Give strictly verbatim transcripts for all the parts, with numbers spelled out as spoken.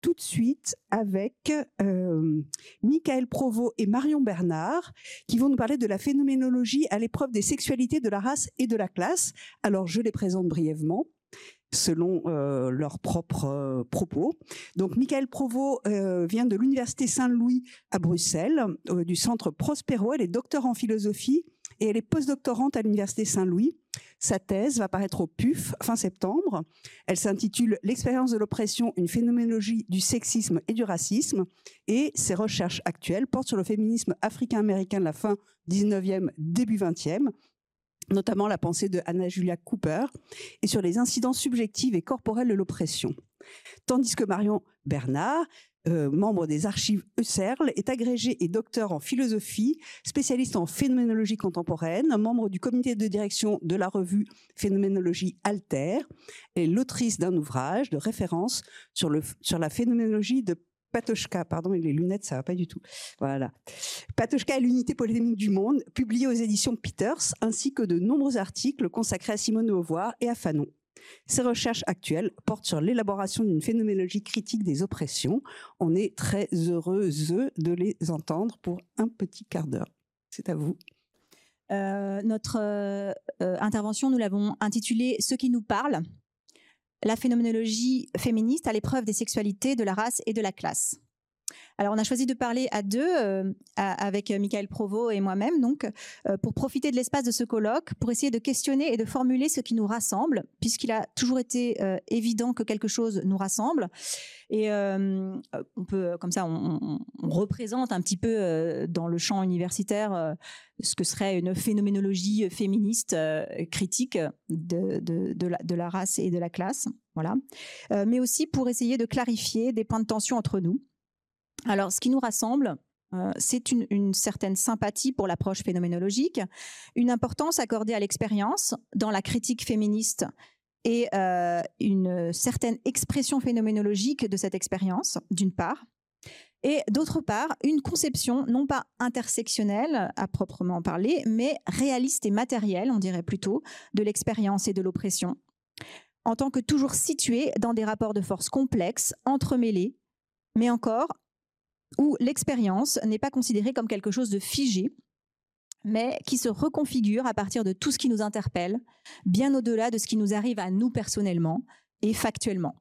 tout de suite avec euh, Michael Provost et Marion Bernard qui vont nous parler de la phénoménologie à l'épreuve des sexualités, de la race et de la classe. Alors, je les présente brièvement selon euh, leurs propres euh, propos. Donc, Michael Provost euh, vient de l'Université Saint-Louis à Bruxelles, euh, du centre Prospero. Elle est docteure en philosophie et elle est postdoctorante à l'Université Saint-Louis. Sa thèse va paraître au P U F fin septembre. Elle s'intitule « L'expérience de l'oppression, une phénoménologie du sexisme et du racisme » et ses recherches actuelles portent sur le féminisme africain-américain de la fin dix-neuvième, début vingtième, notamment la pensée de Anna Julia Cooper, et sur les incidences subjectives et corporelles de l'oppression. Tandis que Marion Bernard, euh, membre des archives Husserl, est agrégée et docteur en philosophie, spécialiste en phénoménologie contemporaine, membre du comité de direction de la revue Phénoménologie Alter, et l'autrice d'un ouvrage de référence sur, le, sur la phénoménologie de Patočka, pardon, mais les lunettes, ça va pas du tout. Voilà. Patočka et l'unité polémique du monde, publié aux éditions Peters, ainsi que de nombreux articles consacrés à Simone de Beauvoir et à Fanon. Ces recherches actuelles portent sur l'élaboration d'une phénoménologie critique des oppressions. On est très heureuse de les entendre pour un petit quart d'heure. C'est à vous. Euh, notre euh, intervention, nous l'avons intitulée « Ce qui nous parle ». La phénoménologie féministe à l'épreuve des sexualités, de la race et de la classe. Alors, on a choisi de parler à deux, euh, à, avec Michael Provost et moi-même, donc, euh, pour profiter de l'espace de ce colloque, pour essayer de questionner et de formuler ce qui nous rassemble, puisqu'il a toujours été euh, évident que quelque chose nous rassemble. Et euh, on peut, comme ça, on, on, on représente un petit peu euh, dans le champ universitaire euh, ce que serait une phénoménologie féministe euh, critique de, de, de, la, de la race et de la classe, voilà. Euh, mais aussi pour essayer de clarifier des points de tension entre nous. Alors, ce qui nous rassemble, euh, c'est une, une certaine sympathie pour l'approche phénoménologique, une importance accordée à l'expérience dans la critique féministe et euh, une certaine expression phénoménologique de cette expérience, d'une part, et d'autre part, une conception non pas intersectionnelle à proprement parler, mais réaliste et matérielle, on dirait plutôt, de l'expérience et de l'oppression, en tant que toujours située dans des rapports de force complexes, entremêlés, mais encore où l'expérience n'est pas considérée comme quelque chose de figé, mais qui se reconfigure à partir de tout ce qui nous interpelle, bien au-delà de ce qui nous arrive à nous personnellement et factuellement.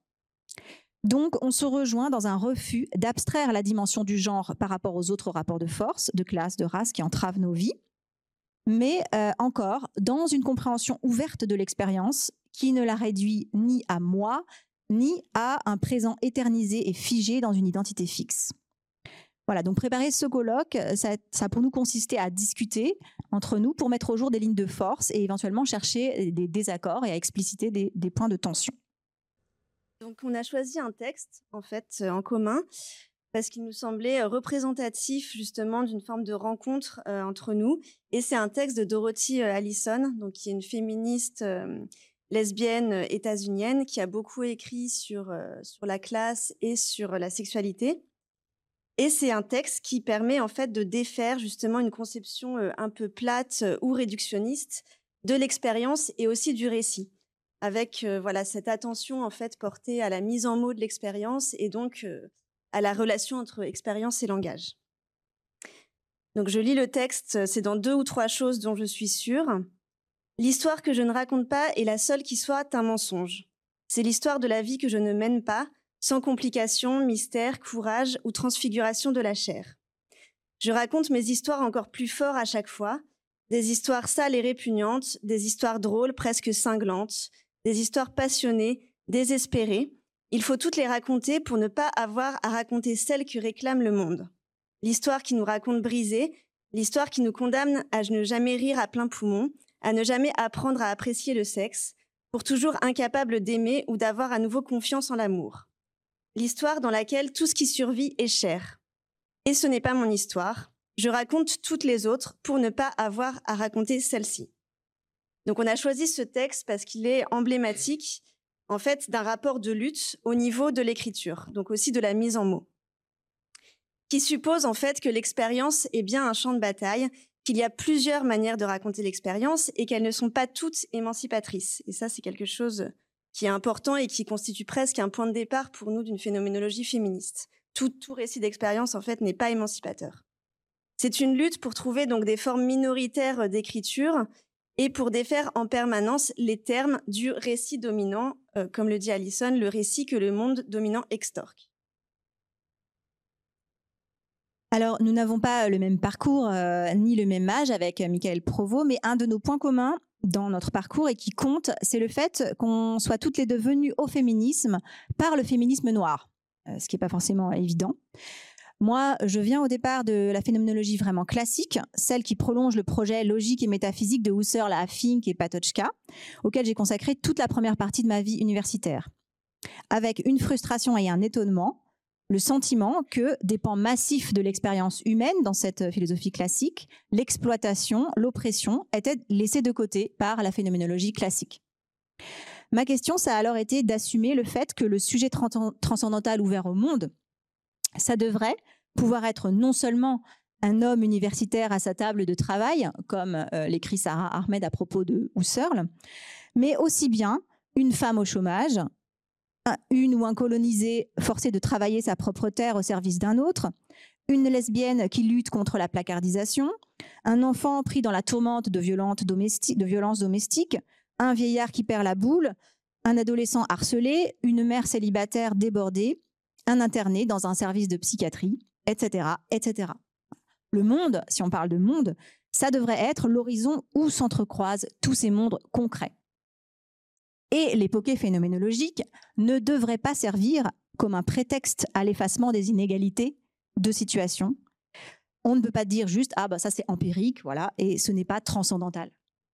Donc, on se rejoint dans un refus d'abstraire la dimension du genre par rapport aux autres rapports de force, de classe, de race qui entravent nos vies, mais euh, encore dans une compréhension ouverte de l'expérience qui ne la réduit ni à moi, ni à un présent éternisé et figé dans une identité fixe. Voilà, donc préparer ce colloque, ça, ça a pour nous consisté à discuter entre nous pour mettre au jour des lignes de force et éventuellement chercher des désaccords et à expliciter des, des points de tension. Donc on a choisi un texte en fait en commun parce qu'il nous semblait représentatif justement d'une forme de rencontre euh, entre nous. Et c'est un texte de Dorothy Allison, donc qui est une féministe euh, lesbienne états-unienne qui a beaucoup écrit sur, euh, sur la classe et sur la sexualité. Et c'est un texte qui permet en fait de défaire justement une conception euh, un peu plate euh, ou réductionniste de l'expérience et aussi du récit, avec euh, voilà cette attention en fait portée à la mise en mots de l'expérience et donc euh, à la relation entre expérience et langage. Donc je lis le texte, c'est dans deux ou trois choses dont je suis sûre. L'histoire que je ne raconte pas est la seule qui soit un mensonge. C'est l'histoire de la vie que je ne mène pas, sans complications, mystère, courage ou transfiguration de la chair. Je raconte mes histoires encore plus fort à chaque fois, des histoires sales et répugnantes, des histoires drôles, presque cinglantes, des histoires passionnées, désespérées. Il faut toutes les raconter pour ne pas avoir à raconter celles que réclame le monde. L'histoire qui nous raconte briser, l'histoire qui nous condamne à ne jamais rire à plein poumon, à ne jamais apprendre à apprécier le sexe, pour toujours incapable d'aimer ou d'avoir à nouveau confiance en l'amour. L'histoire dans laquelle tout ce qui survit est cher. Et ce n'est pas mon histoire. Je raconte toutes les autres pour ne pas avoir à raconter celle-ci. Donc on a choisi ce texte parce qu'il est emblématique en fait d'un rapport de lutte au niveau de l'écriture, donc aussi de la mise en mots, qui suppose en fait que l'expérience est bien un champ de bataille, qu'il y a plusieurs manières de raconter l'expérience et qu'elles ne sont pas toutes émancipatrices. Et ça, c'est quelque chose qui est important et qui constitue presque un point de départ pour nous d'une phénoménologie féministe. Tout, tout récit d'expérience, en fait, n'est pas émancipateur. C'est une lutte pour trouver donc des formes minoritaires d'écriture et pour défaire en permanence les termes du récit dominant, euh, comme le dit Alison, le récit que le monde dominant extorque. Alors, nous n'avons pas le même parcours euh, ni le même âge avec Michael Provost, mais un de nos points communs dans notre parcours et qui compte, c'est le fait qu'on soit toutes les deux venues au féminisme par le féminisme noir, euh, ce qui n'est pas forcément évident. Moi, je viens au départ de la phénoménologie vraiment classique, celle qui prolonge le projet logique et métaphysique de Husserl, Fink et Patočka, auquel j'ai consacré toute la première partie de ma vie universitaire, avec une frustration et un étonnement, le sentiment que des pans massifs de l'expérience humaine dans cette philosophie classique, l'exploitation, l'oppression, étaient laissés de côté par la phénoménologie classique. Ma question, ça a alors été d'assumer le fait que le sujet transcendantal ouvert au monde, ça devrait pouvoir être non seulement un homme universitaire à sa table de travail, comme euh, l'écrit Sarah Ahmed à propos de Husserl, mais aussi bien une femme au chômage, une ou un colonisé forcé de travailler sa propre terre au service d'un autre, une lesbienne qui lutte contre la placardisation, un enfant pris dans la tourmente de, domesti- de violences domestiques, un vieillard qui perd la boule, un adolescent harcelé, une mère célibataire débordée, un interné dans un service de psychiatrie, et cetera, et cetera. Le monde, si on parle de monde, ça devrait être l'horizon où s'entrecroisent tous ces mondes concrets. Et l'époque phénoménologique ne devrait pas servir comme un prétexte à l'effacement des inégalités de situation. On ne peut pas dire juste « ah bah ça c'est empirique, voilà », et ce n'est pas transcendantal.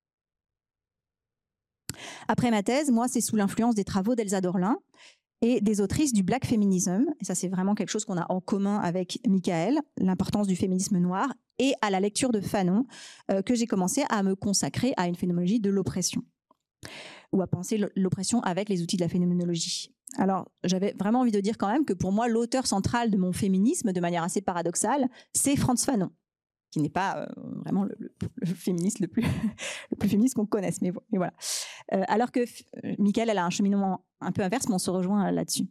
Après ma thèse, moi c'est sous l'influence des travaux d'Elsa Dorlin et des autrices du Black Feminism, et ça c'est vraiment quelque chose qu'on a en commun avec Michael, l'importance du féminisme noir, et à la lecture de Fanon, euh, que j'ai commencé à me consacrer à une phénoménologie de l'oppression, ou à penser l'oppression avec les outils de la phénoménologie. Alors, j'avais vraiment envie de dire quand même que pour moi, l'auteur central de mon féminisme, de manière assez paradoxale, c'est Frantz Fanon, qui n'est pas euh, vraiment le, le, le féministe le plus, le plus féministe qu'on connaisse, mais, mais voilà. Euh, alors que euh, Michael, elle a un cheminement un peu inverse, mais on se rejoint là-dessus.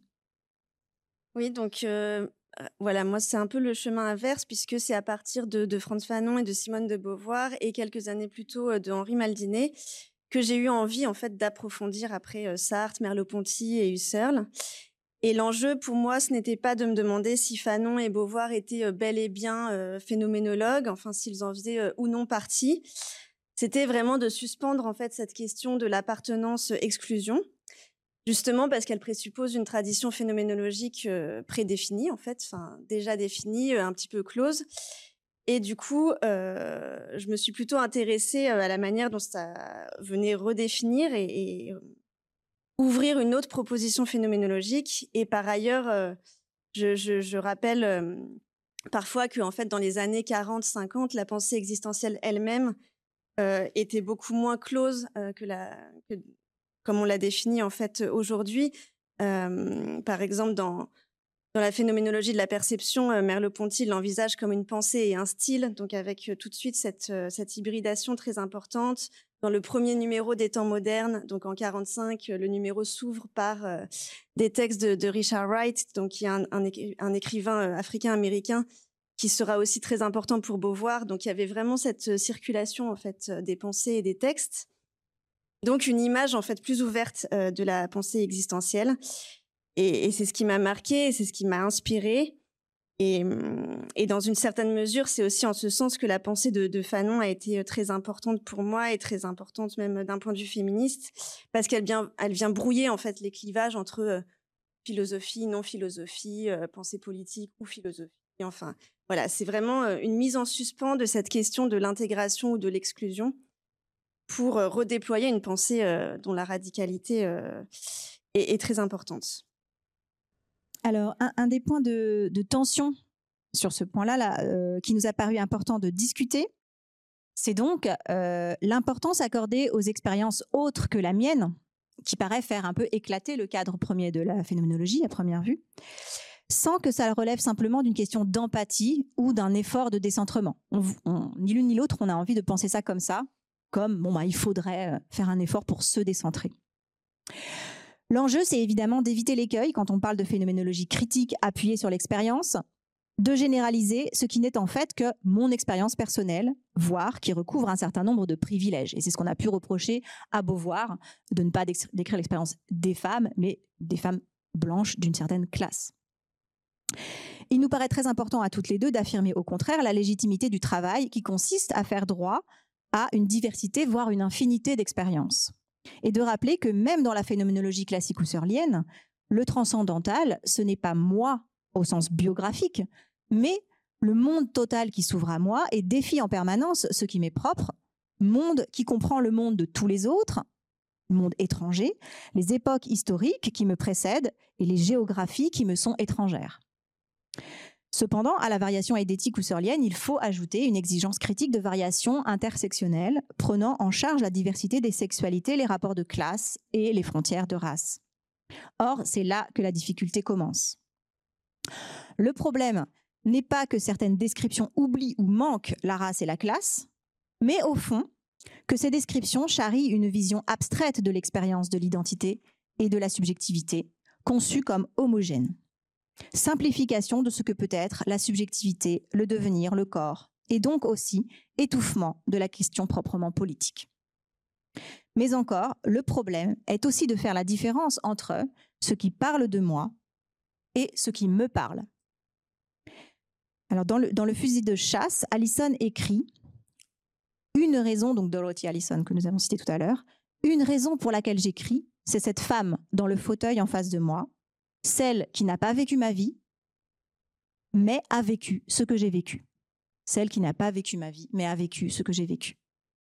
Oui, donc euh, voilà, moi c'est un peu le chemin inverse, puisque c'est à partir de, de Frantz Fanon et de Simone de Beauvoir, et quelques années plus tôt de Henri Maldinet, que j'ai eu envie en fait d'approfondir après euh, Sartre, Merleau-Ponty et Husserl. Et l'enjeu pour moi, ce n'était pas de me demander si Fanon et Beauvoir étaient euh, bel et bien euh, phénoménologues, enfin s'ils en faisaient euh, ou non partie. C'était vraiment de suspendre en fait cette question de l'appartenance-exclusion, justement parce qu'elle présuppose une tradition phénoménologique euh, prédéfinie en fait, enfin déjà définie, euh, un petit peu close. Et du coup, euh, je me suis plutôt intéressée à la manière dont ça venait redéfinir et, et euh, ouvrir une autre proposition phénoménologique. Et par ailleurs, euh, je, je, je rappelle euh, parfois que en fait, dans les années quarante cinquante, la pensée existentielle elle-même euh, était beaucoup moins close euh, que la, que, comme on l'a définie en fait aujourd'hui. Euh, par exemple, dans Dans la phénoménologie de la perception, euh, Merleau-Ponty l'envisage comme une pensée et un style, donc avec euh, tout de suite cette, euh, cette hybridation très importante. Dans le premier numéro des Temps modernes, donc en quarante-cinq, euh, le numéro s'ouvre par euh, des textes de, de Richard Wright, donc qui est un, un, un écrivain euh, africain-américain qui sera aussi très important pour Beauvoir. Donc il y avait vraiment cette circulation en fait des pensées et des textes. Donc une image en fait plus ouverte euh, de la pensée existentielle. Et, et c'est ce qui m'a marqué, c'est ce qui m'a inspirée. Et, et dans une certaine mesure, c'est aussi en ce sens que la pensée de, de Fanon a été très importante pour moi et très importante même d'un point de vue féministe, parce qu'elle vient, elle vient brouiller en fait les clivages entre euh, philosophie, non-philosophie, euh, pensée politique ou philosophie. Et enfin, voilà, c'est vraiment euh, une mise en suspens de cette question de l'intégration ou de l'exclusion pour euh, redéployer une pensée euh, dont la radicalité euh, est, est très importante. Alors, un, un des points de, de tension sur ce point-là, là, euh, qui nous a paru important de discuter, c'est donc euh, l'importance accordée aux expériences autres que la mienne, qui paraît faire un peu éclater le cadre premier de la phénoménologie à première vue, sans que ça relève simplement d'une question d'empathie ou d'un effort de décentrement. On, on, ni l'une ni l'autre, on a envie de penser ça comme ça, comme bon, bah, il faudrait faire un effort pour se décentrer. L'enjeu, c'est évidemment d'éviter l'écueil quand on parle de phénoménologie critique appuyée sur l'expérience, de généraliser ce qui n'est en fait que mon expérience personnelle, voire qui recouvre un certain nombre de privilèges. Et c'est ce qu'on a pu reprocher à Beauvoir, de ne pas décrire l'expérience des femmes, mais des femmes blanches d'une certaine classe. Il nous paraît très important à toutes les deux d'affirmer au contraire la légitimité du travail qui consiste à faire droit à une diversité, voire une infinité d'expériences. Et de rappeler que même dans la phénoménologie classique husserlienne, le transcendantal, ce n'est pas moi au sens biographique, mais le monde total qui s'ouvre à moi et défie en permanence ce qui m'est propre, monde qui comprend le monde de tous les autres, le monde étranger, les époques historiques qui me précèdent et les géographies qui me sont étrangères. Cependant, à la variation eidétique husserlienne, il faut ajouter une exigence critique de variation intersectionnelle, prenant en charge la diversité des sexualités, les rapports de classe et les frontières de race. Or, c'est là que la difficulté commence. Le problème n'est pas que certaines descriptions oublient ou manquent la race et la classe, mais au fond, que ces descriptions charrient une vision abstraite de l'expérience de l'identité et de la subjectivité, conçue comme homogène. Simplification de ce que peut être la subjectivité, le devenir, le corps, et donc aussi étouffement de la question proprement politique. Mais encore, le problème est aussi de faire la différence entre ce qui parle de moi et ce qui me parle. Alors dans le, dans le fusil de chasse, Allison écrit une raison, donc Dorothy Allison que nous avons cité tout à l'heure, une raison pour laquelle j'écris, c'est cette femme dans le fauteuil en face de moi, celle qui n'a pas vécu ma vie, mais a vécu ce que j'ai vécu. Celle qui n'a pas vécu ma vie, mais a vécu ce que j'ai vécu.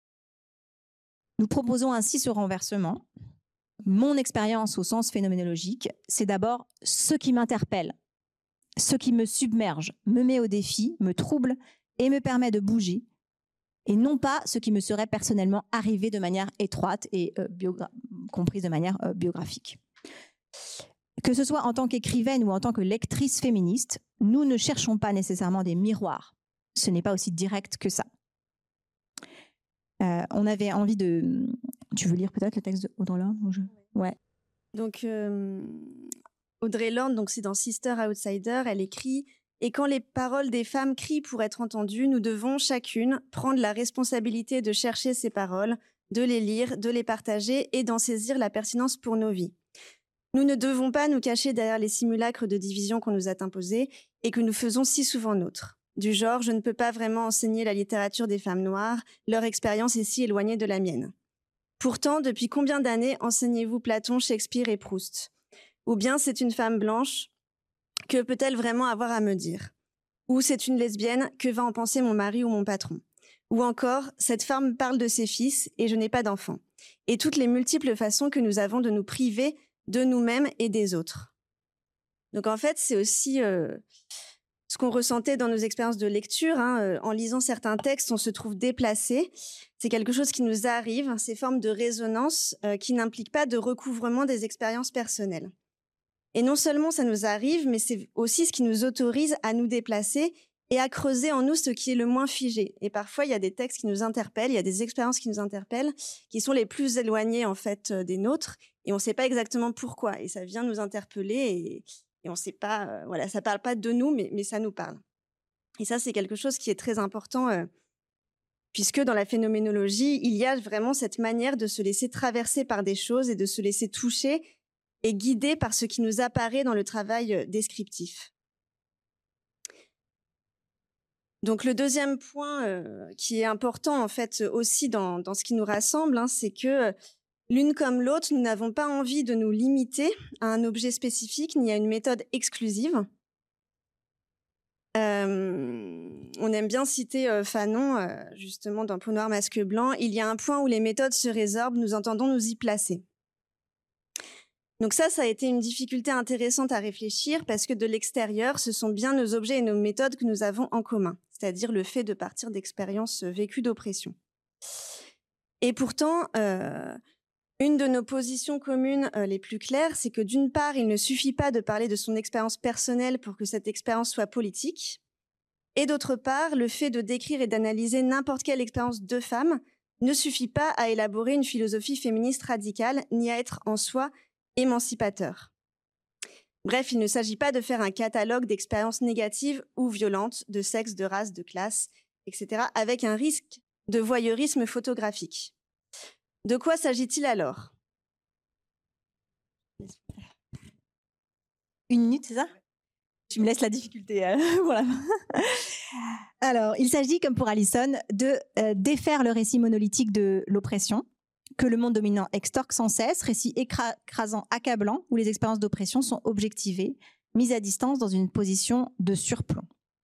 Nous proposons ainsi ce renversement. Mon expérience au sens phénoménologique, c'est d'abord ce qui m'interpelle, ce qui me submerge, me met au défi, me trouble et me permet de bouger, et non pas ce qui me serait personnellement arrivé de manière étroite et euh, biogra- comprise de manière euh, biographique. Que ce soit en tant qu'écrivaine ou en tant que lectrice féministe, nous ne cherchons pas nécessairement des miroirs. Ce n'est pas aussi direct que ça. Euh, on avait envie de... Tu veux lire peut-être le texte d'Audre Lorde ? je... Ouais. Donc, euh, Audre Lorde, donc c'est dans Sister Outsider, elle écrit « Et quand les paroles des femmes crient pour être entendues, nous devons chacune prendre la responsabilité de chercher ces paroles, de les lire, de les partager et d'en saisir la pertinence pour nos vies. Nous ne devons pas nous cacher derrière les simulacres de division qu'on nous a imposés et que nous faisons si souvent nôtres. Du genre, je ne peux pas vraiment enseigner la littérature des femmes noires, leur expérience est si éloignée de la mienne. Pourtant, depuis combien d'années enseignez-vous Platon, Shakespeare et Proust ? Ou bien c'est une femme blanche, que peut-elle vraiment avoir à me dire ? Ou c'est une lesbienne, que va en penser mon mari ou mon patron ? Ou encore, cette femme parle de ses fils et je n'ai pas d'enfants. Et toutes les multiples façons que nous avons de nous priver de nous-mêmes et des autres. Donc en fait, c'est aussi euh, ce qu'on ressentait dans nos expériences de lecture. Hein, euh, en lisant certains textes, on se trouve déplacé. C'est quelque chose qui nous arrive, ces formes de résonance euh, qui n'impliquent pas de recouvrement des expériences personnelles. Et non seulement ça nous arrive, mais c'est aussi ce qui nous autorise à nous déplacer et à creuser en nous ce qui est le moins figé. Et parfois, il y a des textes qui nous interpellent, il y a des expériences qui nous interpellent, qui sont les plus éloignées en fait des nôtres, et on ne sait pas exactement pourquoi. Et ça vient nous interpeller, et, et on ne sait pas, euh, voilà, ça ne parle pas de nous, mais, mais ça nous parle. Et ça, c'est quelque chose qui est très important, euh, puisque dans la phénoménologie, il y a vraiment cette manière de se laisser traverser par des choses et de se laisser toucher et guider par ce qui nous apparaît dans le travail descriptif. Donc le deuxième point euh, qui est important en fait aussi dans, dans ce qui nous rassemble, hein, c'est que euh, l'une comme l'autre, nous n'avons pas envie de nous limiter à un objet spécifique ni à une méthode exclusive. Euh, on aime bien citer euh, Fanon, euh, justement dans Peau noire, masque blanc. Il y a un point où les méthodes se résorbent, nous entendons nous y placer. Donc ça, ça a été une difficulté intéressante à réfléchir parce que de l'extérieur, ce sont bien nos objets et nos méthodes que nous avons en commun, c'est-à-dire le fait de partir d'expériences vécues d'oppression. Et pourtant, euh, une de nos positions communes euh, les plus claires, c'est que d'une part, il ne suffit pas de parler de son expérience personnelle pour que cette expérience soit politique, et d'autre part, le fait de décrire et d'analyser n'importe quelle expérience de femme ne suffit pas à élaborer une philosophie féministe radicale, ni à être en soi émancipateur. Bref, il ne s'agit pas de faire un catalogue d'expériences négatives ou violentes de sexe, de race, de classe, et cetera, avec un risque de voyeurisme photographique. De quoi s'agit-il alors? Une minute, c'est ça? Tu me laisses la difficulté. Euh, voilà. Alors, il s'agit, comme pour Allison, de euh, défaire le récit monolithique de l'oppression, que le monde dominant extorque sans cesse, récit écrasant, accablant, où les expériences d'oppression sont objectivées, mises à distance dans une position de surplomb.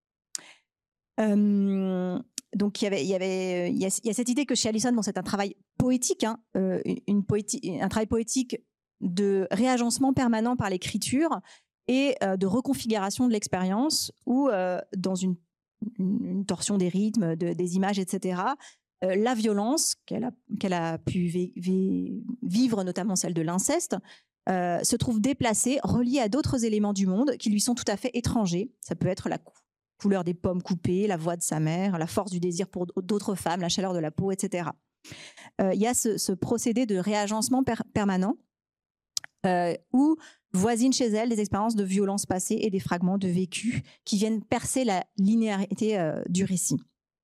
Euh, donc, il y avait, il y avait, il y a, il y a cette idée que chez Allison, bon, c'est un travail poétique, hein, euh, une poétique, un travail poétique de réagencement permanent par l'écriture et euh, de reconfiguration de l'expérience, ou euh, dans une, une, une torsion des rythmes, de, des images, et cetera, euh, la violence qu'elle a, qu'elle a pu vi- vi- vivre, notamment celle de l'inceste, euh, se trouve déplacée, reliée à d'autres éléments du monde qui lui sont tout à fait étrangers. Ça peut être la cou- couleur des pommes coupées, la voix de sa mère, la force du désir pour d'autres femmes, la chaleur de la peau, et cetera. Euh, il y a ce, ce procédé de réagencement per- permanent euh, où voisinent chez elle des expériences de violence passées et des fragments de vécu qui viennent percer la linéarité euh, du récit.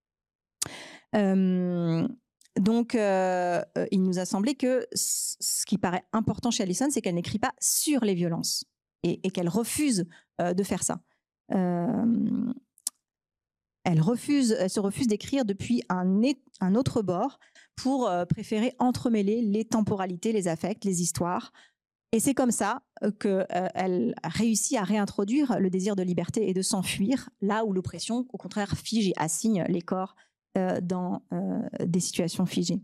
Euh, donc, euh, il nous a semblé que c- ce qui paraît important chez Allison, c'est qu'elle n'écrit pas sur les violences et, et qu'elle refuse euh, de faire ça. Euh, elle, refuse, elle se refuse d'écrire depuis un, é- un autre bord pour euh, préférer entremêler les temporalités, les affects, les histoires. Et c'est comme ça qu'elle euh, réussit à réintroduire le désir de liberté et de s'enfuir, là où l'oppression, au contraire, fige et assigne les corps euh, dans euh, des situations figées.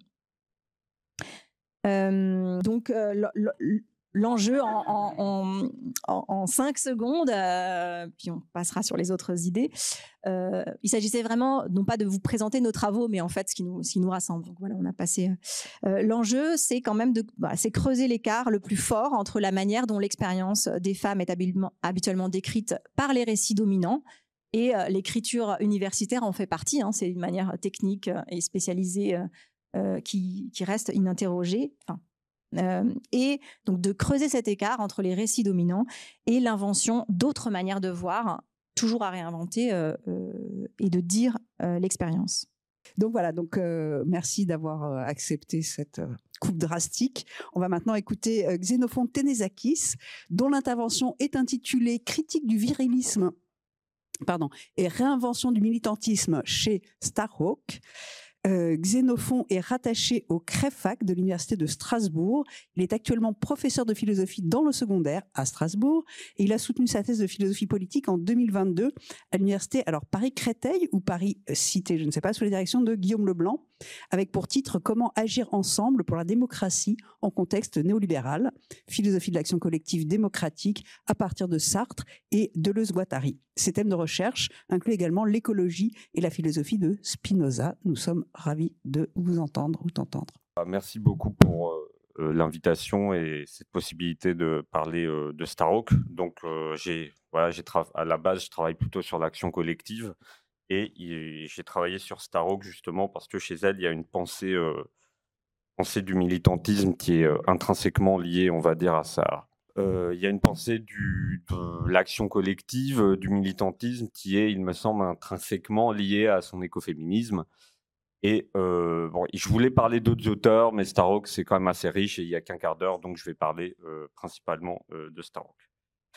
Euh, donc, euh, l'enjeu en, en, en, en cinq secondes, euh, puis on passera sur les autres idées. Euh, il s'agissait vraiment, non pas de vous présenter nos travaux, mais en fait ce qui nous, ce qui nous rassemble. Donc voilà, on a passé. Euh, L'enjeu, c'est quand même de, bah, c'est creuser l'écart le plus fort entre la manière dont l'expérience des femmes est habilement, habituellement décrite par les récits dominants. Et euh, l'écriture universitaire en fait partie. Hein, c'est une manière technique et spécialisée euh, euh, qui, qui reste ininterrogée. Enfin, Euh, et donc de creuser cet écart entre les récits dominants et l'invention d'autres manières de voir, toujours à réinventer euh, euh, et de dire euh, l'expérience. Donc voilà, donc euh, merci d'avoir euh, accepté cette euh, coupe drastique. On va maintenant écouter euh, Xénophon Ténézakis, dont l'intervention est intitulée Critique du virilisme pardon, et réinvention du militantisme chez Starhawk. Euh, Xénophon est rattaché au CREFAC de l'Université de Strasbourg. Il est actuellement professeur de philosophie dans le secondaire à Strasbourg et il a soutenu sa thèse de philosophie politique en deux mille vingt-deux à l'Université alors Paris-Créteil ou Paris-Cité, je ne sais pas, sous la direction de Guillaume Leblanc, avec pour titre « Comment agir ensemble pour la démocratie en contexte néolibéral, philosophie de l'action collective démocratique à partir de Sartre et Deleuze-Guattari ». Ces thèmes de recherche incluent également l'écologie et la philosophie de Spinoza. Nous sommes ravis de vous entendre ou t'entendre. Merci beaucoup pour euh, l'invitation et cette possibilité de parler euh, de Starhawk. Donc, euh, j'ai, voilà, j'ai tra- à la base, je travaille plutôt sur l'action collective et, et j'ai travaillé sur Starhawk justement parce que chez elle, il y a une pensée, euh, pensée du militantisme qui est euh, intrinsèquement liée, on va dire, à ça. Euh, il y a une pensée du, de l'action collective, euh, du militantisme qui est, il me semble, intrinsèquement liée à son écoféminisme. Et euh, bon, je voulais parler d'autres auteurs, mais Starhawk, c'est quand même assez riche et il n'y a qu'un quart d'heure, donc je vais parler euh, principalement euh, de Starhawk.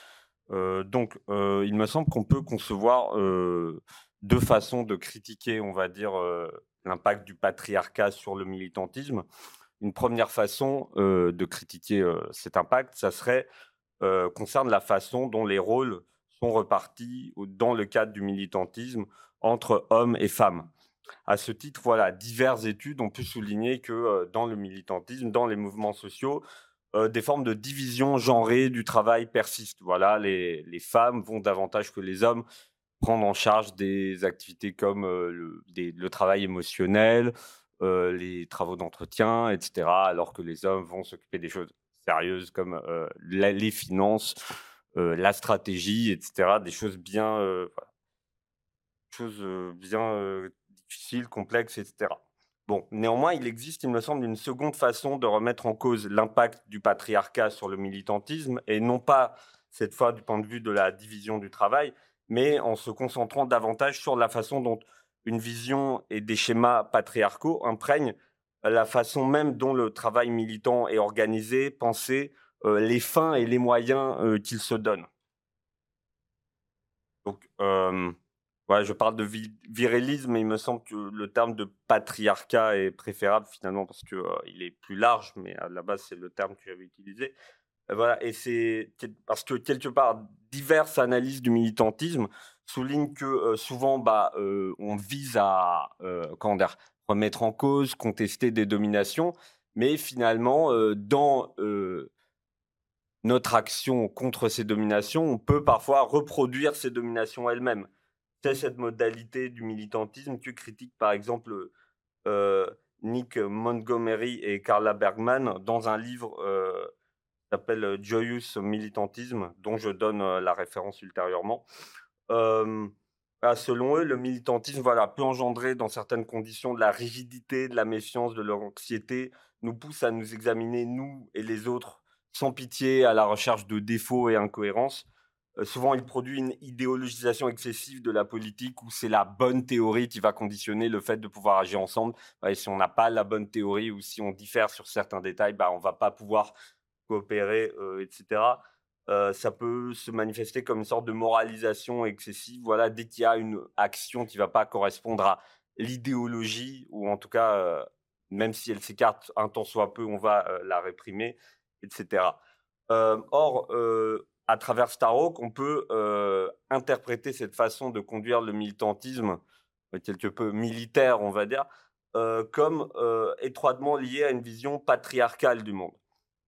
Euh, donc, euh, il me semble qu'on peut concevoir euh, deux façons de critiquer, on va dire, euh, l'impact du patriarcat sur le militantisme. Une première façon euh, de critiquer euh, cet impact, ça serait euh, concerne la façon dont les rôles sont repartis dans le cadre du militantisme entre hommes et femmes. À ce titre, voilà, diverses études ont pu souligner que euh, dans le militantisme, dans les mouvements sociaux, euh, des formes de division genrée du travail persistent. Voilà, les, les femmes vont davantage que les hommes prendre en charge des activités comme euh, le, des, le travail émotionnel, euh, les travaux d'entretien, et cetera, alors que les hommes vont s'occuper des choses sérieuses comme euh, la, les finances, euh, la stratégie, et cetera, des choses bien, euh, voilà, choses euh, bien euh, difficiles, complexes, et cetera. Bon, néanmoins, il existe, il me semble, une seconde façon de remettre en cause l'impact du patriarcat sur le militantisme, et non pas, cette fois, du point de vue de la division du travail, mais en se concentrant davantage sur la façon dont une vision et des schémas patriarcaux imprègnent la façon même dont le travail militant est organisé, pensé, euh, les fins et les moyens euh, qu'il se donne. Donc, euh, ouais, je parle de vi- virilisme, mais il me semble que le terme de patriarcat est préférable finalement parce qu'il euh, est plus large, mais à la base, c'est le terme que j'avais utilisé. Euh, voilà, et c'est parce que quelque part, diverses analyses du militantisme soulignent que euh, souvent, bah, euh, on vise à euh, comment dire, remettre en cause, contester des dominations, mais finalement, euh, dans euh, notre action contre ces dominations, on peut parfois reproduire ces dominations elles-mêmes. C'est cette modalité du militantisme que critiquent par exemple euh, Nick Montgomery et Carla Bergman dans un livre euh, qui s'appelle Joyous Militantisme, dont je donne euh, la référence ultérieurement. Euh, ah, selon eux, le militantisme voilà, peut engendrer dans certaines conditions de la rigidité, de la méfiance, de l'anxiété, nous pousse à nous examiner, nous et les autres, sans pitié, à la recherche de défauts et incohérences. Euh, souvent, il produit une idéologisation excessive de la politique où c'est la bonne théorie qui va conditionner le fait de pouvoir agir ensemble. Et si on n'a pas la bonne théorie ou si on diffère sur certains détails, bah, on ne va pas pouvoir coopérer, euh, et cetera. Euh, ça peut se manifester comme une sorte de moralisation excessive. Voilà, dès qu'il y a une action qui ne va pas correspondre à l'idéologie, ou en tout cas, euh, même si elle s'écarte un tant soit peu, on va euh, la réprimer, et cetera. Euh, or, euh, à travers Starhawk, on peut euh, interpréter cette façon de conduire le militantisme, euh, quelque peu militaire, on va dire, euh, comme euh, étroitement lié à une vision patriarcale du monde.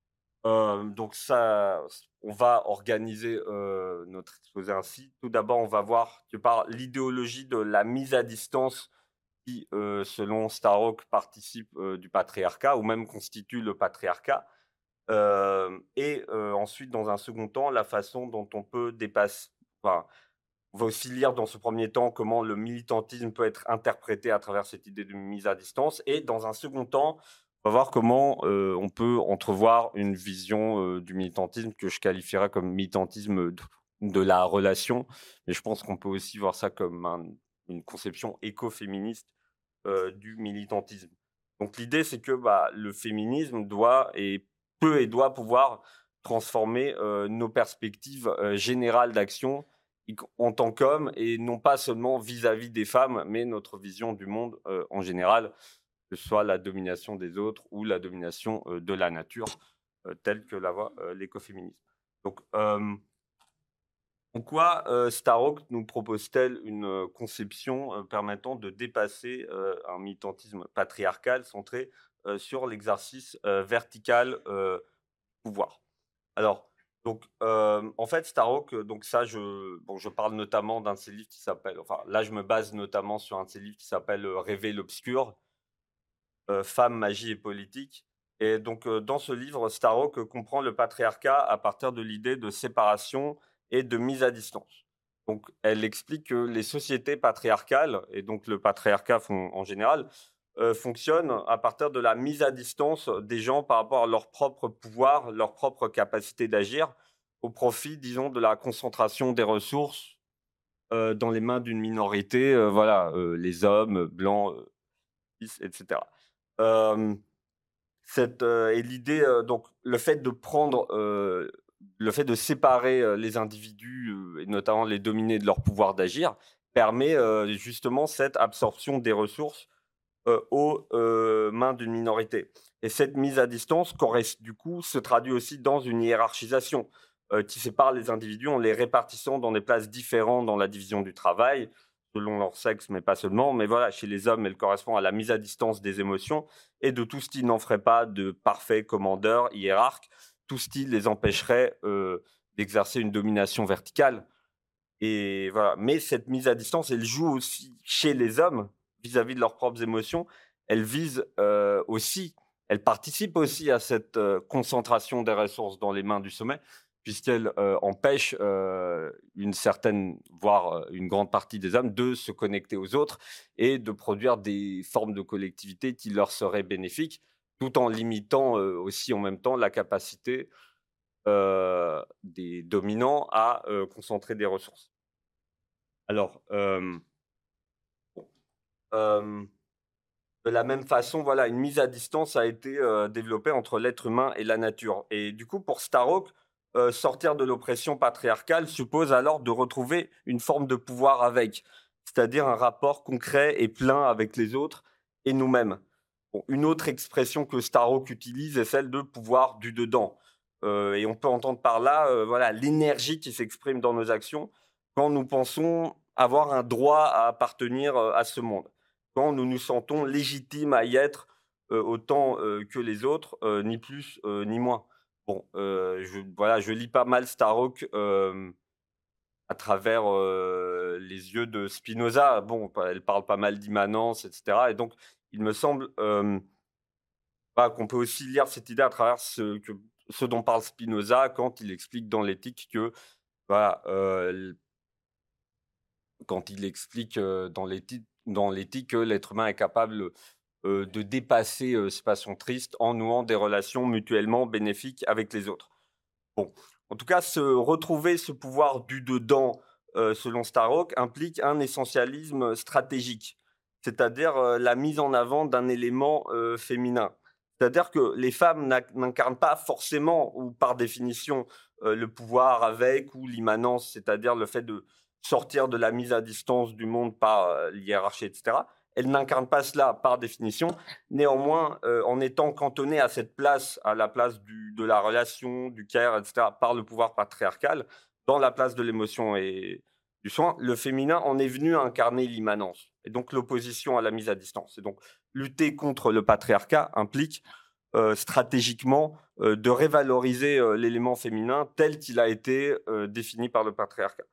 Euh, donc ça, on va organiser euh, notre exposé ainsi. Tout d'abord, on va voir que par l'idéologie de la mise à distance qui, euh, selon Starhawk, participe euh, du patriarcat ou même constitue le patriarcat. Euh, et euh, ensuite, dans un second temps, la façon dont on peut dépasser. Enfin, on va aussi lire dans ce premier temps comment le militantisme peut être interprété à travers cette idée de mise à distance. Et dans un second temps, on va voir comment euh, on peut entrevoir une vision euh, du militantisme que je qualifierais comme militantisme de, de la relation. Mais je pense qu'on peut aussi voir ça comme un, une conception écoféministe euh, du militantisme. Donc l'idée, c'est que bah, le féminisme doit et peut et doit pouvoir transformer euh, nos perspectives euh, générales d'action en tant qu'hommes et non pas seulement vis-à-vis des femmes, mais notre vision du monde euh, en général, que ce soit la domination des autres ou la domination euh, de la nature, euh, telle que la voit euh, l'écoféminisme. Donc, euh, en quoi euh, Starhawk nous propose-t-elle une euh, conception euh, permettant de dépasser euh, un militantisme patriarcal centré euh, sur l'exercice euh, vertical euh, pouvoir? Alors, donc, euh, en fait, Starhawk, donc ça, je, bon, je parle notamment d'un de ses livres qui s'appelle, enfin, là, je me base notamment sur un de ses livres qui s'appelle euh, Rêver l'obscur, euh, Femmes, magie et politique. Et donc, euh, dans ce livre, Starhawk euh, comprend le patriarcat à partir de l'idée de séparation et de mise à distance. Donc, elle explique que les sociétés patriarcales, et donc le patriarcat font, en général, euh, fonctionnent à partir de la mise à distance des gens par rapport à leur propre pouvoir, leur propre capacité d'agir, au profit, disons, de la concentration des ressources euh, dans les mains d'une minorité, euh, voilà, euh, les hommes blancs, euh, et cetera. Euh, cette, euh, et l'idée, euh, donc, le fait de prendre, euh, le fait de séparer euh, les individus, euh, et notamment les dominés de leur pouvoir d'agir, permet euh, justement cette absorption des ressources euh, aux euh, mains d'une minorité. Et cette mise à distance, du coup, se traduit aussi dans une hiérarchisation euh, qui sépare les individus en les répartissant dans des places différentes dans la division du travail, selon leur sexe, mais pas seulement. Mais voilà, chez les hommes, elle correspond à la mise à distance des émotions et de tout ce qui n'en ferait pas de parfaits commandeurs, hiérarques, tout ce qui les empêcherait euh, d'exercer une domination verticale. Et voilà. Mais cette mise à distance, elle joue aussi chez les hommes vis-à-vis de leurs propres émotions. Elle vise euh, aussi, elle participe aussi à cette euh, concentration des ressources dans les mains du sommet, puisqu'elle euh, empêche euh, une certaine, voire une grande partie des hommes de se connecter aux autres et de produire des formes de collectivité qui leur seraient bénéfiques, tout en limitant euh, aussi en même temps la capacité euh, des dominants à euh, concentrer des ressources. Alors, euh, bon, euh, de la même façon, voilà, une mise à distance a été euh, développée entre l'être humain et la nature. Et du coup, pour Starhawk, euh, sortir de l'oppression patriarcale suppose alors de retrouver une forme de pouvoir avec, c'est-à-dire un rapport concret et plein avec les autres et nous-mêmes. Bon, une autre expression que Starhawk utilise est celle de pouvoir du dedans. Euh, et on peut entendre par là euh, voilà, l'énergie qui s'exprime dans nos actions quand nous pensons avoir un droit à appartenir euh, à ce monde, quand nous nous sentons légitimes à y être euh, autant euh, que les autres, euh, ni plus euh, ni moins. Bon, euh, je, voilà, je lis pas mal Starhawk euh, à travers euh, les yeux de Spinoza. Bon, elle parle pas mal d'immanence, et cetera. Et donc, il me semble euh, bah, qu'on peut aussi lire cette idée à travers ce, que, ce dont parle Spinoza quand il explique dans l'éthique que, voilà, euh, quand il explique euh, dans l'éthique dans l'éthique que l'être humain est capable euh, de dépasser euh, ses passions tristes en nouant des relations mutuellement bénéfiques avec les autres. Bon, en tout cas, se retrouver ce pouvoir du dedans, euh, selon Starhawk, implique un essentialisme stratégique, c'est-à-dire euh, la mise en avant d'un élément euh, féminin. C'est-à-dire que les femmes n'incarnent pas forcément ou par définition euh, le pouvoir avec ou l'immanence, c'est-à-dire le fait de sortir de la mise à distance du monde par euh, l'hiérarchie, et cetera. Elles n'incarnent pas cela par définition. Néanmoins, euh, en étant cantonnées à cette place, à la place du, de la relation, du care, et cetera, par le pouvoir patriarcal, dans la place de l'émotion et du soin, le féminin en est venu à incarner l'immanence, et donc l'opposition à la mise à distance. Et donc, lutter contre le patriarcat implique euh, stratégiquement euh, de révaloriser euh, l'élément féminin tel qu'il a été euh, défini par le patriarcat.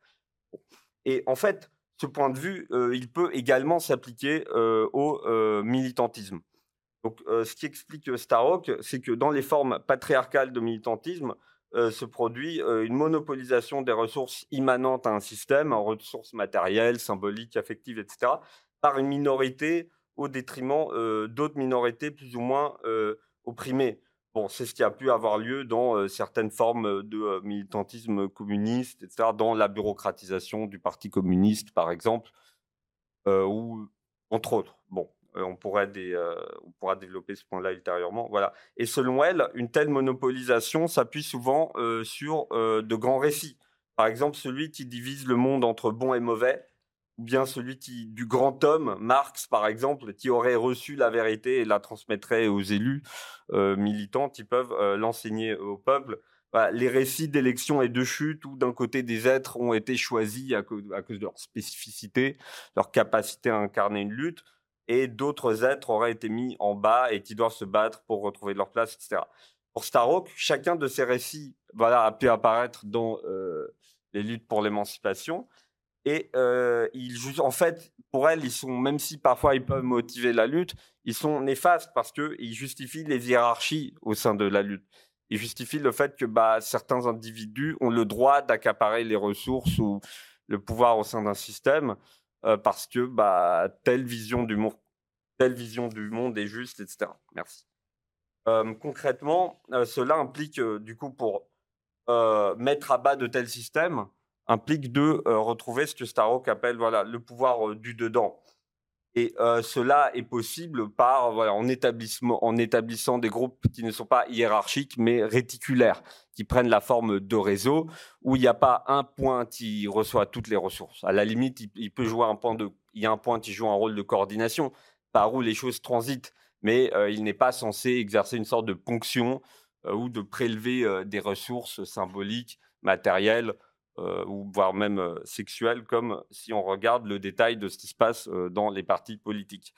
Et en fait, ce point de vue, euh, il peut également s'appliquer euh, au euh, militantisme. Donc, euh, ce qui explique Starhawk, c'est que dans les formes patriarcales de militantisme, euh, se produit euh, une monopolisation des ressources immanentes à un système, en ressources matérielles, symboliques, affectives, et cetera, par une minorité au détriment euh, d'autres minorités plus ou moins euh, opprimées. Bon, c'est ce qui a pu avoir lieu dans euh, certaines formes de euh, militantisme communiste, et cetera, dans la bureaucratisation du Parti communiste, par exemple, euh, ou entre autres. Bon, euh, on, pourrait des, euh, on pourra développer ce point-là ultérieurement. Voilà. Et selon elle, une telle monopolisation s'appuie souvent euh, sur euh, de grands récits. Par exemple, celui qui divise le monde entre bon et mauvais, ou bien celui qui, du grand homme, Marx par exemple, qui aurait reçu la vérité et la transmettrait aux élus euh, militants qui peuvent euh, l'enseigner au peuple. Voilà, les récits d'élections et de chute où d'un côté des êtres ont été choisis à cause, à cause de leur spécificité, leur capacité à incarner une lutte, et d'autres êtres auraient été mis en bas et qui doivent se battre pour retrouver leur place, et cetera. Pour Starhawk, chacun de ces récits voilà, a pu apparaître dans euh, les luttes pour l'émancipation. Et euh, ils, en fait, pour elles, ils sont, même si parfois ils peuvent motiver la lutte, ils sont néfastes parce qu'ils justifient les hiérarchies au sein de la lutte. Ils justifient le fait que bah, certains individus ont le droit d'accaparer les ressources ou le pouvoir au sein d'un système euh, parce que bah, telle vision du monde, telle vision du monde est juste, et cetera. Merci. Euh, concrètement, euh, cela implique euh, du coup pour euh, mettre à bas de tels systèmes implique de euh, retrouver ce que Starhawk appelle voilà, le pouvoir euh, du dedans. Et euh, cela est possible par, voilà, en, établissement, en établissant des groupes qui ne sont pas hiérarchiques, mais réticulaires, qui prennent la forme de réseaux, où il n'y a pas un point qui reçoit toutes les ressources. À la limite, il, il peut jouer un point de, il y a un point qui joue un rôle de coordination, par où les choses transitent, mais euh, il n'est pas censé exercer une sorte de ponction euh, ou de prélever euh, des ressources symboliques, matérielles, Euh, ou voire même euh, sexuelle, comme si on regarde le détail de ce qui se passe euh, dans les partis politiques.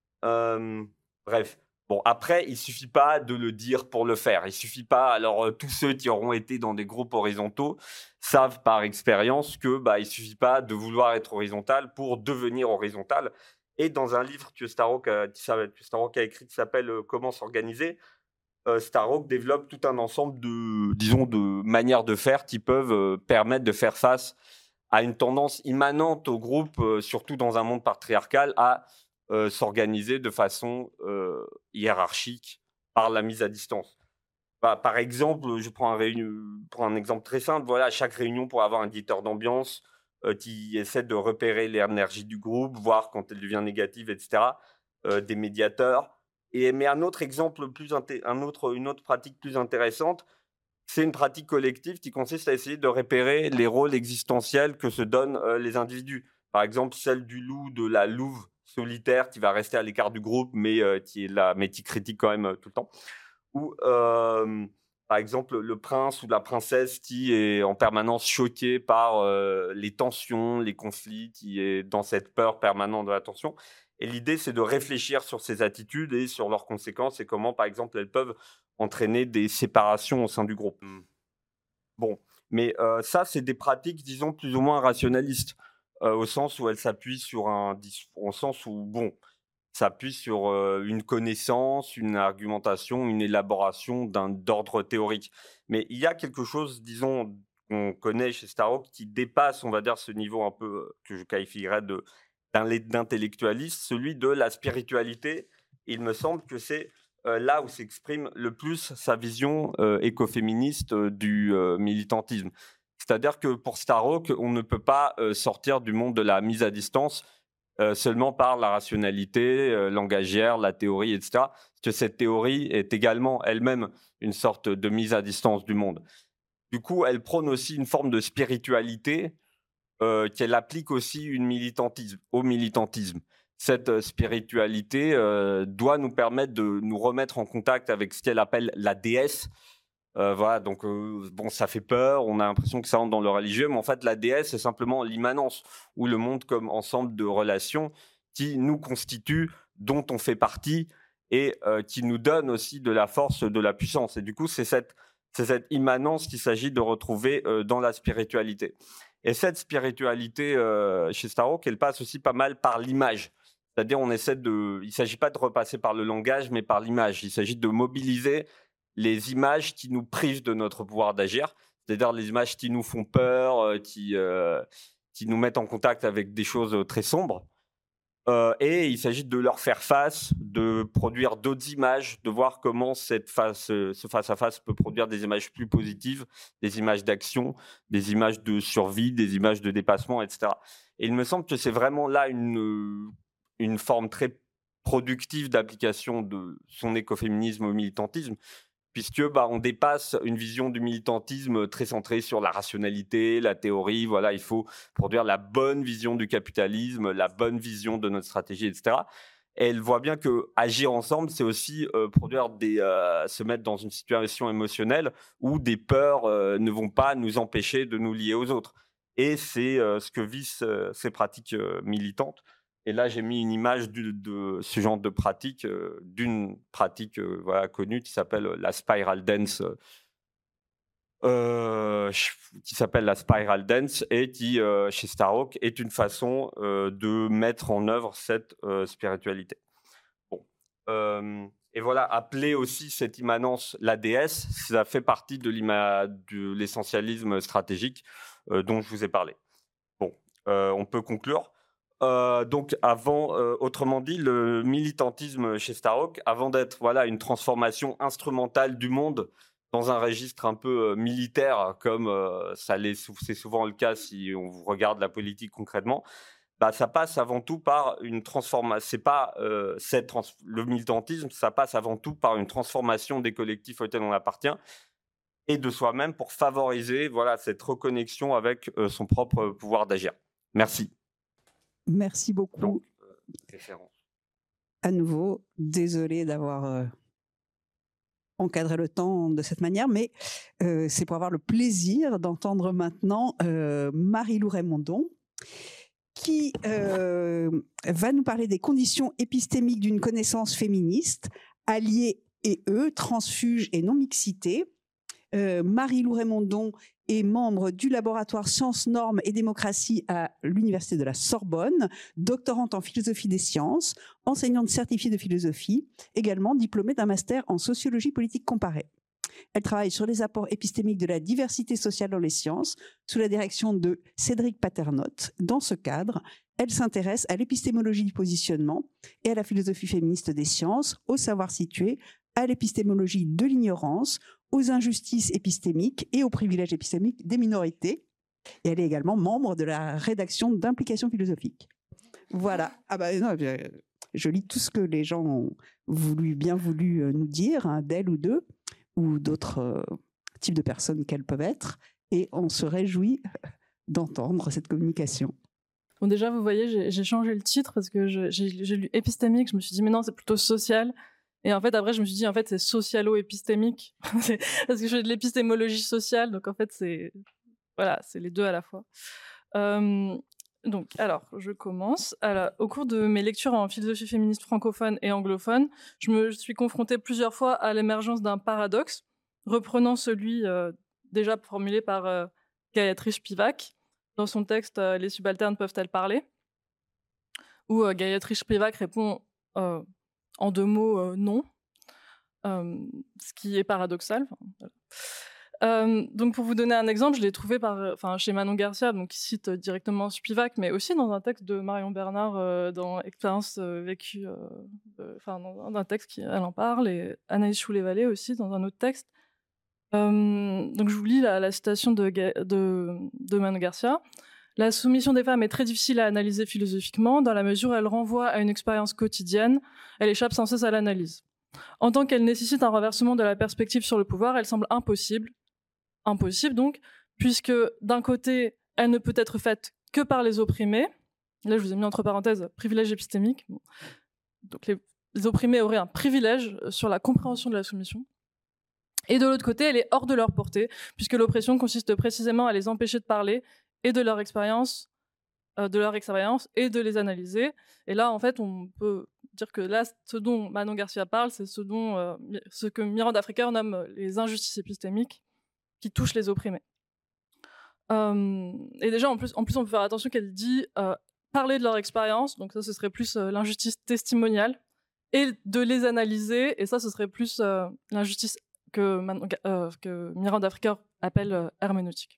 Euh, bref, bon, après, il ne suffit pas de le dire pour le faire. Il ne suffit pas, alors euh, tous ceux qui auront été dans des groupes horizontaux savent par expérience que bah, il ne suffit pas de vouloir être horizontal pour devenir horizontal. Et dans un livre que Starhawk a, que Starhawk a écrit qui s'appelle euh, « Comment s'organiser », euh, Starhawk développe tout un ensemble de, disons, de manières de faire qui peuvent euh, permettre de faire face à une tendance immanente au groupe, euh, surtout dans un monde patriarcal, à euh, s'organiser de façon euh, hiérarchique par la mise à distance. Bah, par exemple, je prends un, réunion, prends un exemple très simple. Voilà, à chaque réunion, pour avoir un éditeur d'ambiance euh, qui essaie de repérer l'énergie du groupe, voir quand elle devient négative, et cetera. Euh, des médiateurs. Et, mais un autre exemple, plus un autre, une autre pratique plus intéressante, c'est une pratique collective qui consiste à essayer de repérer les rôles existentiels que se donnent euh, les individus. Par exemple, celle du loup, de la louve solitaire qui va rester à l'écart du groupe, mais, euh, qui est là, mais qui critique quand même euh, tout le temps. Ou, euh, par exemple, le prince ou la princesse qui est en permanence choqué par euh, les tensions, les conflits, qui est dans cette peur permanente de la tension. Et l'idée, c'est de réfléchir sur ces attitudes et sur leurs conséquences et comment, par exemple, elles peuvent entraîner des séparations au sein du groupe. Bon, mais euh, ça, c'est des pratiques, disons, plus ou moins rationalistes, euh, au sens où elles s'appuient sur un... au sens où, bon, s'appuie sur euh, une connaissance, une argumentation, une élaboration d'un d'ordre théorique. Mais il y a quelque chose, disons, qu'on connaît chez Starhawk qui dépasse, on va dire, ce niveau un peu que je qualifierais de d'intellectualiste, celui de la spiritualité. Il me semble que c'est euh, là où s'exprime le plus sa vision euh, écoféministe euh, du euh, militantisme. C'est-à-dire que pour Starhawk, on ne peut pas euh, sortir du monde de la mise à distance Euh, seulement par la rationalité euh, langagière, la théorie, et cetera. Parce que cette théorie est également elle-même une sorte de mise à distance du monde. Du coup, elle prône aussi une forme de spiritualité euh, qu'elle applique aussi une militantisme, au militantisme. Cette euh, spiritualité euh, doit nous permettre de nous remettre en contact avec ce qu'elle appelle la déesse. Euh, voilà, donc euh, bon, ça fait peur, on a l'impression que ça rentre dans le religieux, mais en fait, la déesse, c'est simplement l'immanence, ou le monde comme ensemble de relations qui nous constituent, dont on fait partie, et euh, qui nous donne aussi de la force, de la puissance. Et du coup, c'est cette, c'est cette immanence qu'il s'agit de retrouver euh, dans la spiritualité. Et cette spiritualité, euh, chez Starhawk, elle passe aussi pas mal par l'image. C'est-à-dire, on essaie de... il ne s'agit pas de repasser par le langage, mais par l'image. Il s'agit de mobiliser les images qui nous privent de notre pouvoir d'agir, c'est-à-dire les images qui nous font peur, euh, qui, euh, qui nous mettent en contact avec des choses très sombres. Euh, et il s'agit de leur faire face, de produire d'autres images, de voir comment cette face, ce face-à-face peut produire des images plus positives, des images d'action, des images de survie, des images de dépassement, et cetera. Et il me semble que c'est vraiment là une, une forme très productive d'application de son écoféminisme au militantisme, puisque bah, on dépasse une vision du militantisme très centrée sur la rationalité, la théorie. Voilà, il faut produire la bonne vision du capitalisme, la bonne vision de notre stratégie, et cetera. Et elle voit bien que agir ensemble, c'est aussi euh, produire des, euh, se mettre dans une situation émotionnelle où des peurs euh, ne vont pas nous empêcher de nous lier aux autres. Et c'est euh, ce que visent euh, ces pratiques euh, militantes. Et là, j'ai mis une image de, de ce genre de pratique, euh, d'une pratique euh, voilà, connue qui s'appelle la spiral dance, euh, qui s'appelle la spiral dance et qui, euh, chez Starhawk, est une façon euh, de mettre en œuvre cette euh, spiritualité. Bon. Euh, et voilà, appeler aussi cette immanence la déesse, ça fait partie de, de l'essentialisme stratégique euh, dont je vous ai parlé. Bon, euh, on peut conclure. Euh, donc, avant, euh, autrement dit, le militantisme chez Starhawk, avant d'être voilà une transformation instrumentale du monde dans un registre un peu euh, militaire, comme euh, ça l'est, c'est souvent le cas si on regarde la politique concrètement, bah, ça passe avant tout par une transformation. C'est pas euh, cette trans- le militantisme, ça passe avant tout par une transformation des collectifs auxquels on appartient et de soi-même pour favoriser voilà cette reconnexion avec euh, son propre pouvoir d'agir. Merci. Merci beaucoup. Donc, euh, référence. À nouveau, désolé d'avoir euh, encadré le temps de cette manière, mais euh, c'est pour avoir le plaisir d'entendre maintenant euh, Marie-Lou Raymondon, qui euh, va nous parler des conditions épistémiques d'une connaissance féministe, alliés et eux, transfuge et non-mixité. Euh, Marie-Lou Raymondon est membre du laboratoire Sciences, Normes et Démocratie à l'Université de la Sorbonne, doctorante en philosophie des sciences, enseignante certifiée de philosophie, également diplômée d'un master en sociologie politique comparée. Elle travaille sur les apports épistémiques de la diversité sociale dans les sciences, sous la direction de Cédric Paternotte. Dans ce cadre, elle s'intéresse à l'épistémologie du positionnement et à la philosophie féministe des sciences, au savoir situé, à l'épistémologie de l'ignorance, aux injustices épistémiques et aux privilèges épistémiques des minorités. Et elle est également membre de la rédaction d'Implications philosophiques. Voilà. Ah bah, non, je lis tout ce que les gens ont voulu, bien voulu nous dire, hein, d'elle ou d'eux, ou d'autres euh, types de personnes qu'elles peuvent être, et on se réjouit d'entendre cette communication. Bon, déjà, vous voyez, j'ai, j'ai changé le titre parce que je, j'ai, j'ai lu épistémique, je me suis dit, mais non, c'est plutôt social. Et en fait, après, je me suis dit, en fait, c'est socialo-épistémique, parce que je fais de l'épistémologie sociale, donc en fait, c'est, voilà, c'est les deux à la fois. Euh, donc, alors, je commence. Alors, au cours de mes lectures en philosophie féministe francophone et anglophone, je me suis confrontée plusieurs fois à l'émergence d'un paradoxe, reprenant celui euh, déjà formulé par euh, Gayatri Spivak dans son texte euh, « Les subalternes peuvent-elles parler ?», où euh, Gayatri Spivak répond euh, en deux mots euh, « non euh, », ce qui est paradoxal. Enfin, voilà. Euh, donc pour vous donner un exemple, je l'ai trouvé par, enfin, chez Manon Garcia, donc qui cite directement Spivak, mais aussi dans un texte de Marion Bernard euh, dans Expérience euh, vécue, enfin euh, dans un texte qui elle en parle, et Anaïs Choulet-Vallée aussi dans un autre texte. Euh, donc je vous lis la, la citation de, de, de Manon Garcia. La soumission des femmes est très difficile à analyser philosophiquement dans la mesure où elle renvoie à une expérience quotidienne, elle échappe sans cesse à l'analyse. En tant qu'elle nécessite un renversement de la perspective sur le pouvoir, elle semble impossible. Impossible donc, puisque d'un côté, elle ne peut être faite que par les opprimés. Là, je vous ai mis entre parenthèses privilège épistémique. Bon. Donc les, les opprimés auraient un privilège sur la compréhension de la soumission. Et de l'autre côté, elle est hors de leur portée, puisque l'oppression consiste précisément à les empêcher de parler et de leur expérience, euh, de leur expérience et de les analyser. Et là, en fait, on peut dire que là, ce dont Manon Garcia parle, c'est ce dont euh, ce que Miranda Fricker nomme les injustices épistémiques, qui touchent les opprimés. Euh, et déjà, en plus, en plus, on peut faire attention qu'elle dit euh, parler de leur expérience, donc ça, ce serait plus euh, l'injustice testimoniale, et de les analyser, et ça, ce serait plus euh, l'injustice que, euh, que Miranda Fricker appelle euh, herméneutique.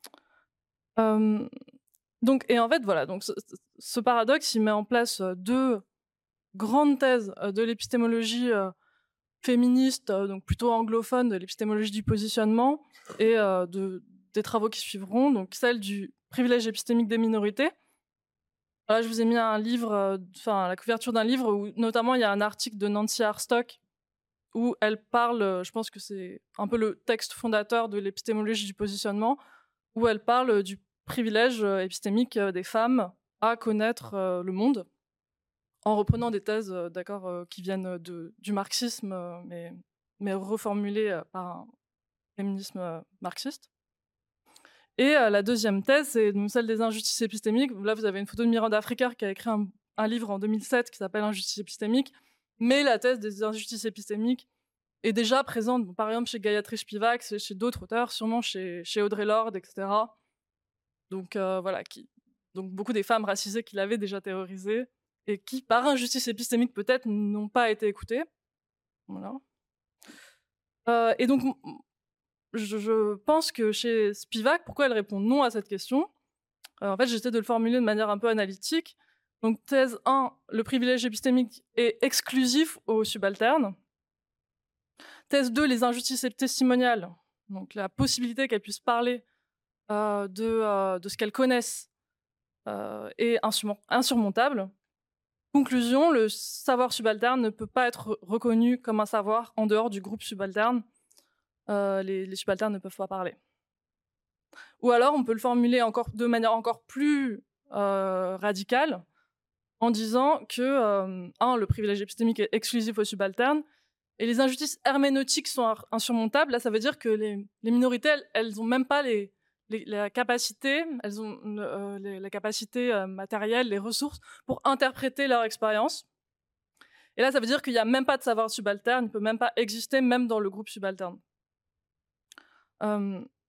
Euh, donc, et en fait, voilà, donc ce, ce paradoxe, il met en place deux grandes thèses de l'épistémologie euh, féministe, euh, donc plutôt anglophone, de l'épistémologie du positionnement, et euh, de, des travaux qui suivront, donc celle du privilège épistémique des minorités. Là, je vous ai mis un livre, enfin euh, la couverture d'un livre où notamment il y a un article de Nancy Harstock où elle parle, je pense que c'est un peu le texte fondateur de l'épistémologie du positionnement, où elle parle du privilège épistémique des femmes à connaître euh, le monde, en reprenant des thèses euh, d'accord, euh, qui viennent de, du marxisme, euh, mais, mais reformulées euh, par un féminisme euh, marxiste. Et euh, la deuxième thèse, c'est celle des injustices épistémiques. Là, vous avez une photo de Miranda Fricker qui a écrit un, un livre en deux mille sept qui s'appelle Injustice épistémique, mais la thèse des injustices épistémiques est déjà présente, bon, par exemple chez Gayatri Spivak, chez d'autres auteurs, sûrement chez, chez Audre Lorde, et cetera. Donc euh, voilà, qui, donc beaucoup des femmes racisées qui l'avaient déjà théorisée et qui, par injustice épistémique peut-être, n'ont pas été écoutées. Voilà. Euh, et donc, je, je pense que chez Spivak, pourquoi elle répond non à cette question ? euh, En fait, j'essaie de le formuler de manière un peu analytique. Donc, thèse un, le privilège épistémique est exclusif aux subalternes. Thèse deux, les injustices testimoniales, donc la possibilité qu'elles puissent parler euh, de, euh, de ce qu'elles connaissent euh, est insur- insurmontable. Conclusion, le savoir subalterne ne peut pas être reconnu comme un savoir en dehors du groupe subalterne. Euh, les, les subalternes ne peuvent pas parler. Ou alors, on peut le formuler encore, de manière encore plus euh, radicale, en disant que, euh, un, le privilège épistémique est exclusif aux subalternes, et les injustices herméneutiques sont insurmontables. Là, ça veut dire que les, les minorités, elles n'ont même pas les, les, la capacité, elles ont euh, les, la capacité euh, matérielle, les ressources pour interpréter leur expérience. Et là, ça veut dire qu'il n'y a même pas de savoir subalterne, il ne peut même pas exister, même dans le groupe subalterne. Euh,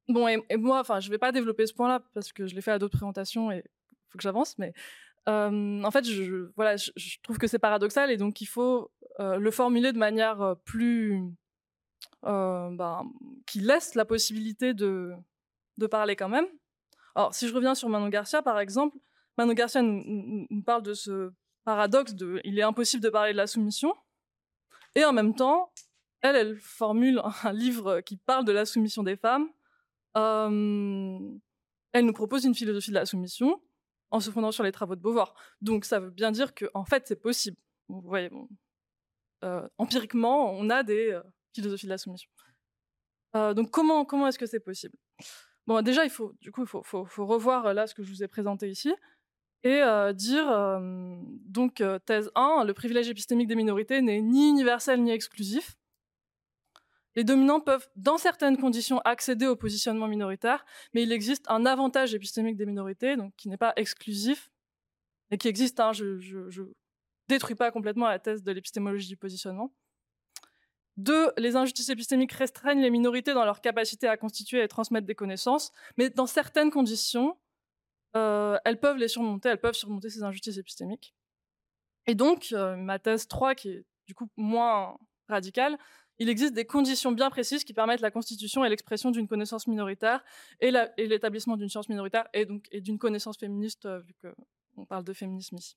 bon, et, et moi, enfin, je vais pas développer ce point-là parce que je l'ai fait à d'autres présentations et il faut que j'avance, mais euh, en fait, je, je voilà, je, je trouve que c'est paradoxal et donc il faut euh, le formuler de manière plus euh, ben, qui laisse la possibilité de de parler quand même. Alors, si je reviens sur Manon Garcia, par exemple, Manon Garcia nous, nous, nous parle de ce paradoxe de il est impossible de parler de la soumission, et en même temps, elle, elle formule un livre qui parle de la soumission des femmes. Euh, elle nous propose une philosophie de la soumission en se fondant sur les travaux de Beauvoir. Donc, ça veut bien dire qu'en en fait, c'est possible. Vous voyez, bon, euh, empiriquement, on a des euh, philosophies de la soumission. Euh, donc, comment, comment est-ce que c'est possible ? Bon, déjà, il faut, du coup, il faut, faut, faut revoir là ce que je vous ai présenté ici et euh, dire, euh, donc, euh, thèse un, le privilège épistémique des minorités n'est ni universel ni exclusif. Les dominants peuvent, dans certaines conditions, accéder au positionnement minoritaire, mais il existe un avantage épistémique des minorités, donc qui n'est pas exclusif, et qui existe, hein, je ne détruis pas complètement la thèse de l'épistémologie du positionnement. Deux, les injustices épistémiques restreignent les minorités dans leur capacité à constituer et transmettre des connaissances, mais dans certaines conditions, euh, elles peuvent les surmonter, elles peuvent surmonter ces injustices épistémiques. Et donc, euh, ma thèse trois, qui est du coup moins radicale, il existe des conditions bien précises qui permettent la constitution et l'expression d'une connaissance minoritaire et, la, et l'établissement d'une science minoritaire et donc et d'une connaissance féministe, euh, vu qu'on parle de féminisme ici.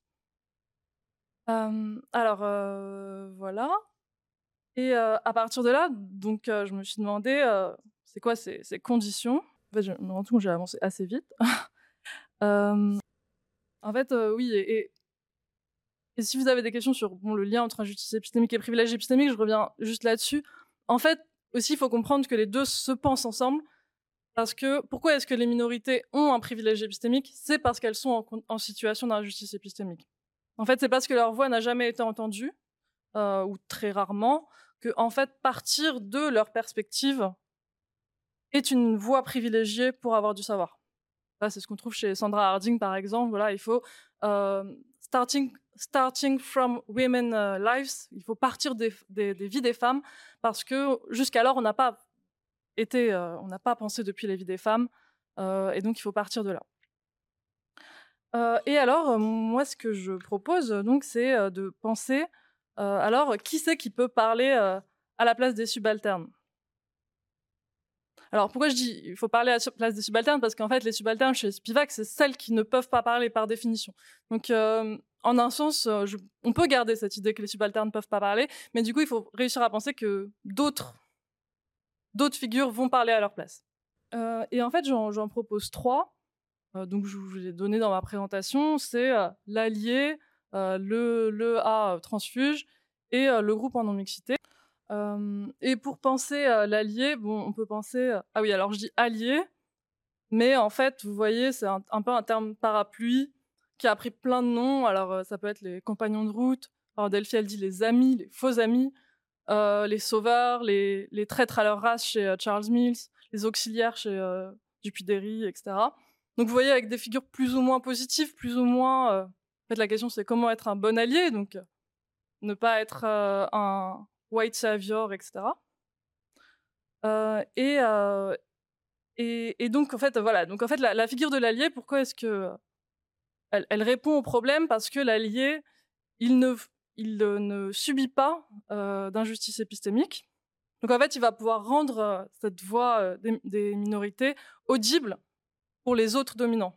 Euh, alors, euh, voilà. Et euh, à partir de là, donc, euh, je me suis demandé, euh, c'est quoi ces, ces conditions ? En fait, je me rends compte que j'ai avancé assez vite. euh, en fait, euh, oui, et, et, et si vous avez des questions sur bon, le lien entre injustice épistémique et privilège épistémique, je reviens juste là-dessus. En fait, aussi, il faut comprendre que les deux se pensent ensemble, parce que pourquoi est-ce que les minorités ont un privilège épistémique ? C'est parce qu'elles sont en, en situation d'injustice épistémique. En fait, c'est parce que leur voix n'a jamais été entendue, euh, ou très rarement, que en fait partir de leur perspective est une voie privilégiée pour avoir du savoir. Là, c'est ce qu'on trouve chez Sandra Harding par exemple. Voilà, il faut euh, starting starting from women uh, lives. Il faut partir des, des, des vies des femmes parce que jusqu'alors on n'a pas été, euh, on n'a pas pensé depuis les vies des femmes euh, et donc il faut partir de là. Euh, et alors, moi, ce que je propose, donc, c'est euh, de penser. Euh, alors, qui c'est qui peut parler euh, à la place des subalternes ? Alors, pourquoi je dis il faut parler à la place des subalternes ? Parce qu'en fait, les subalternes chez Spivak, c'est celles qui ne peuvent pas parler par définition. Donc, euh, en un sens, je, on peut garder cette idée que les subalternes ne peuvent pas parler, mais du coup, il faut réussir à penser que d'autres, d'autres figures vont parler à leur place. Euh, et en fait, j'en, j'en propose trois. Euh, donc, je vous l'ai donné dans ma présentation. C'est euh, l'allié, euh, le, le A transfuge et euh, le groupe en non-mixité. Euh, et pour penser euh, l'allié, bon, on peut penser... Euh, ah oui, alors je dis allié, mais en fait, vous voyez, c'est un, un peu un terme parapluie qui a pris plein de noms. Alors, euh, ça peut être les compagnons de route. Alors, Delphi, elle dit les amis, les faux amis, euh, les sauveurs, les, les traîtres à leur race chez euh, Charles Mills, les auxiliaires chez euh, Dupuy-Derry, et cetera. Donc, vous voyez, avec des figures plus ou moins positives, plus ou moins... Euh, en fait, la question, c'est comment être un bon allié, donc euh, ne pas être euh, un white savior, et cetera. Euh, et, euh, et, et donc, en fait, voilà. Donc, en fait, la, la figure de l'allié, pourquoi est-ce que elle, elle répond au problème ? Parce que l'allié, il ne, il ne subit pas euh, d'injustice épistémique. Donc, en fait, il va pouvoir rendre euh, cette voix euh, des, des minorités audible pour les autres dominants.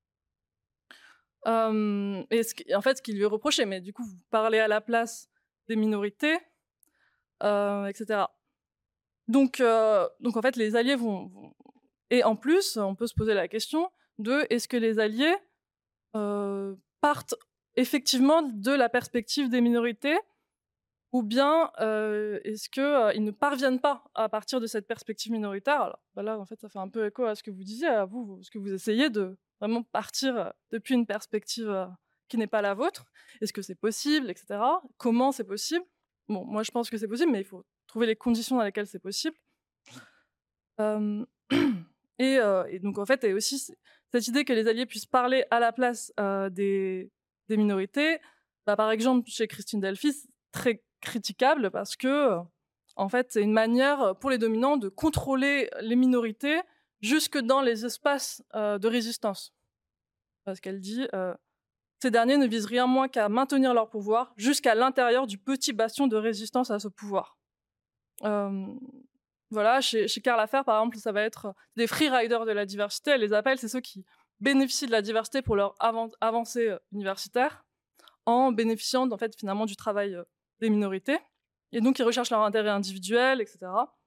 Euh, et ce qui, en fait, ce qui lui est reproché, mais du coup, vous parlez à la place des minorités, euh, et cetera. Donc, euh, donc, en fait, les alliés vont, vont... Et en plus, on peut se poser la question de est-ce que les alliés euh, partent effectivement de la perspective des minorités ou bien euh, est-ce qu'ils euh, ne parviennent pas à partir de cette perspective minoritaire ? Alors, bah là, en fait, ça fait un peu écho à ce que vous disiez, à vous, ce que vous essayez de vraiment partir depuis une perspective euh, qui n'est pas la vôtre. Est-ce que c'est possible, et cetera. Comment c'est possible ? Bon, moi, je pense que c'est possible, mais il faut trouver les conditions dans lesquelles c'est possible. Euh, et, euh, et donc, en fait, il y a aussi cette idée que les alliés puissent parler à la place euh, des, des minorités. Bah, par exemple, chez Christine Delphi, c'est très critiquable parce que, en fait, c'est une manière pour les dominants de contrôler les minorités jusque dans les espaces euh, de résistance. Parce qu'elle dit euh, ces derniers ne visent rien moins qu'à maintenir leur pouvoir jusqu'à l'intérieur du petit bastion de résistance à ce pouvoir. Euh, voilà, chez, chez Karl Affair, par exemple, ça va être des freeriders de la diversité. Elle les appelle, c'est ceux qui bénéficient de la diversité pour leur avant, avancée universitaire, en bénéficiant en fait, finalement du travail des minorités. Et donc, ils recherchent leur intérêt individuel, et cetera.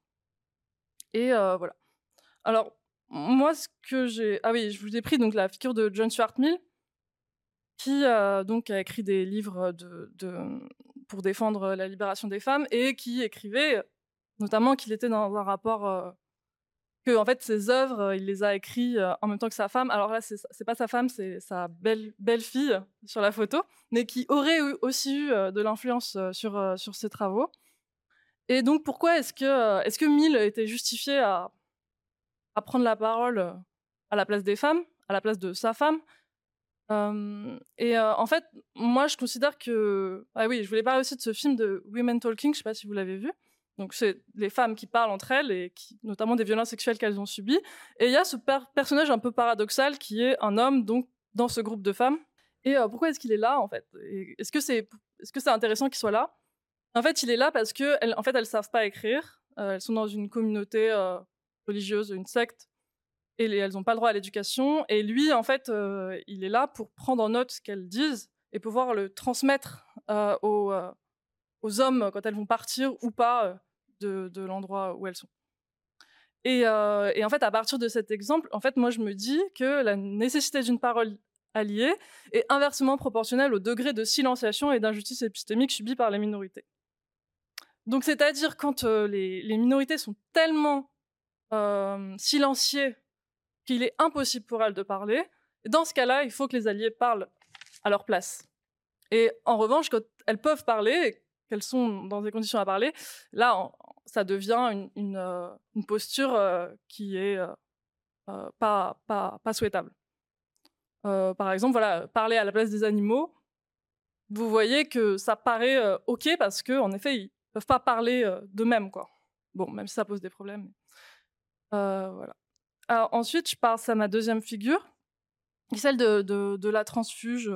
Et euh, voilà. Alors, moi, ce que j'ai... Ah oui, je vous ai pris donc, la figure de John Stuart Mill, qui euh, donc, a écrit des livres de, de, pour défendre la libération des femmes et qui écrivait, notamment qu'il était dans un rapport... Euh, que en fait, ses œuvres, il les a écrits euh, en même temps que sa femme. Alors là, c'est, c'est pas sa femme, c'est sa belle, belle-fille sur la photo, mais qui aurait eu, aussi eu euh, de l'influence euh, sur, euh, sur ses travaux. Et donc, pourquoi est-ce que, euh, est-ce que Mill était justifié à, à prendre la parole euh, à la place des femmes, à la place de sa femme euh, Et euh, en fait, moi, je considère que... Ah oui, je voulais parler aussi de ce film de Women Talking, je sais pas si vous l'avez vu. Donc, c'est les femmes qui parlent entre elles, et qui, notamment des violences sexuelles qu'elles ont subies. Et il y a ce per- personnage un peu paradoxal qui est un homme donc, dans ce groupe de femmes. Et euh, pourquoi est-ce qu'il est là, en fait? Et est-ce que c'est, est-ce que c'est intéressant qu'il soit là? En fait, il est là parce qu'elles en fait, elles ne savent pas écrire. Euh, elles sont dans une communauté euh, religieuse, une secte, et les, elles n'ont pas le droit à l'éducation. Et lui, en fait, euh, il est là pour prendre en note ce qu'elles disent et pouvoir le transmettre euh, aux, euh, aux hommes quand elles vont partir ou pas euh, De, de l'endroit où elles sont. Et, euh, et en fait, à partir de cet exemple, en fait, moi, je me dis que la nécessité d'une parole alliée est inversement proportionnelle au degré de silenciation et d'injustice épistémique subie par les minorités. Donc, c'est-à-dire quand euh, les, les minorités sont tellement euh, silenciées qu'il est impossible pour elles de parler, dans ce cas-là, il faut que les alliés parlent à leur place. Et en revanche, quand elles peuvent parler, qu'elles sont dans des conditions à parler, là, en, ça devient une, une, euh, une posture euh, qui est euh, euh, pas, pas, pas souhaitable. Euh, par exemple, voilà, parler à la place des animaux, vous voyez que ça paraît euh, OK parce qu'en effet, ils ne peuvent pas parler euh, d'eux-mêmes, quoi. Bon, même si ça pose des problèmes. Euh, voilà. Alors, ensuite, je passe à ma deuxième figure, qui est celle de, de, de la transfuge.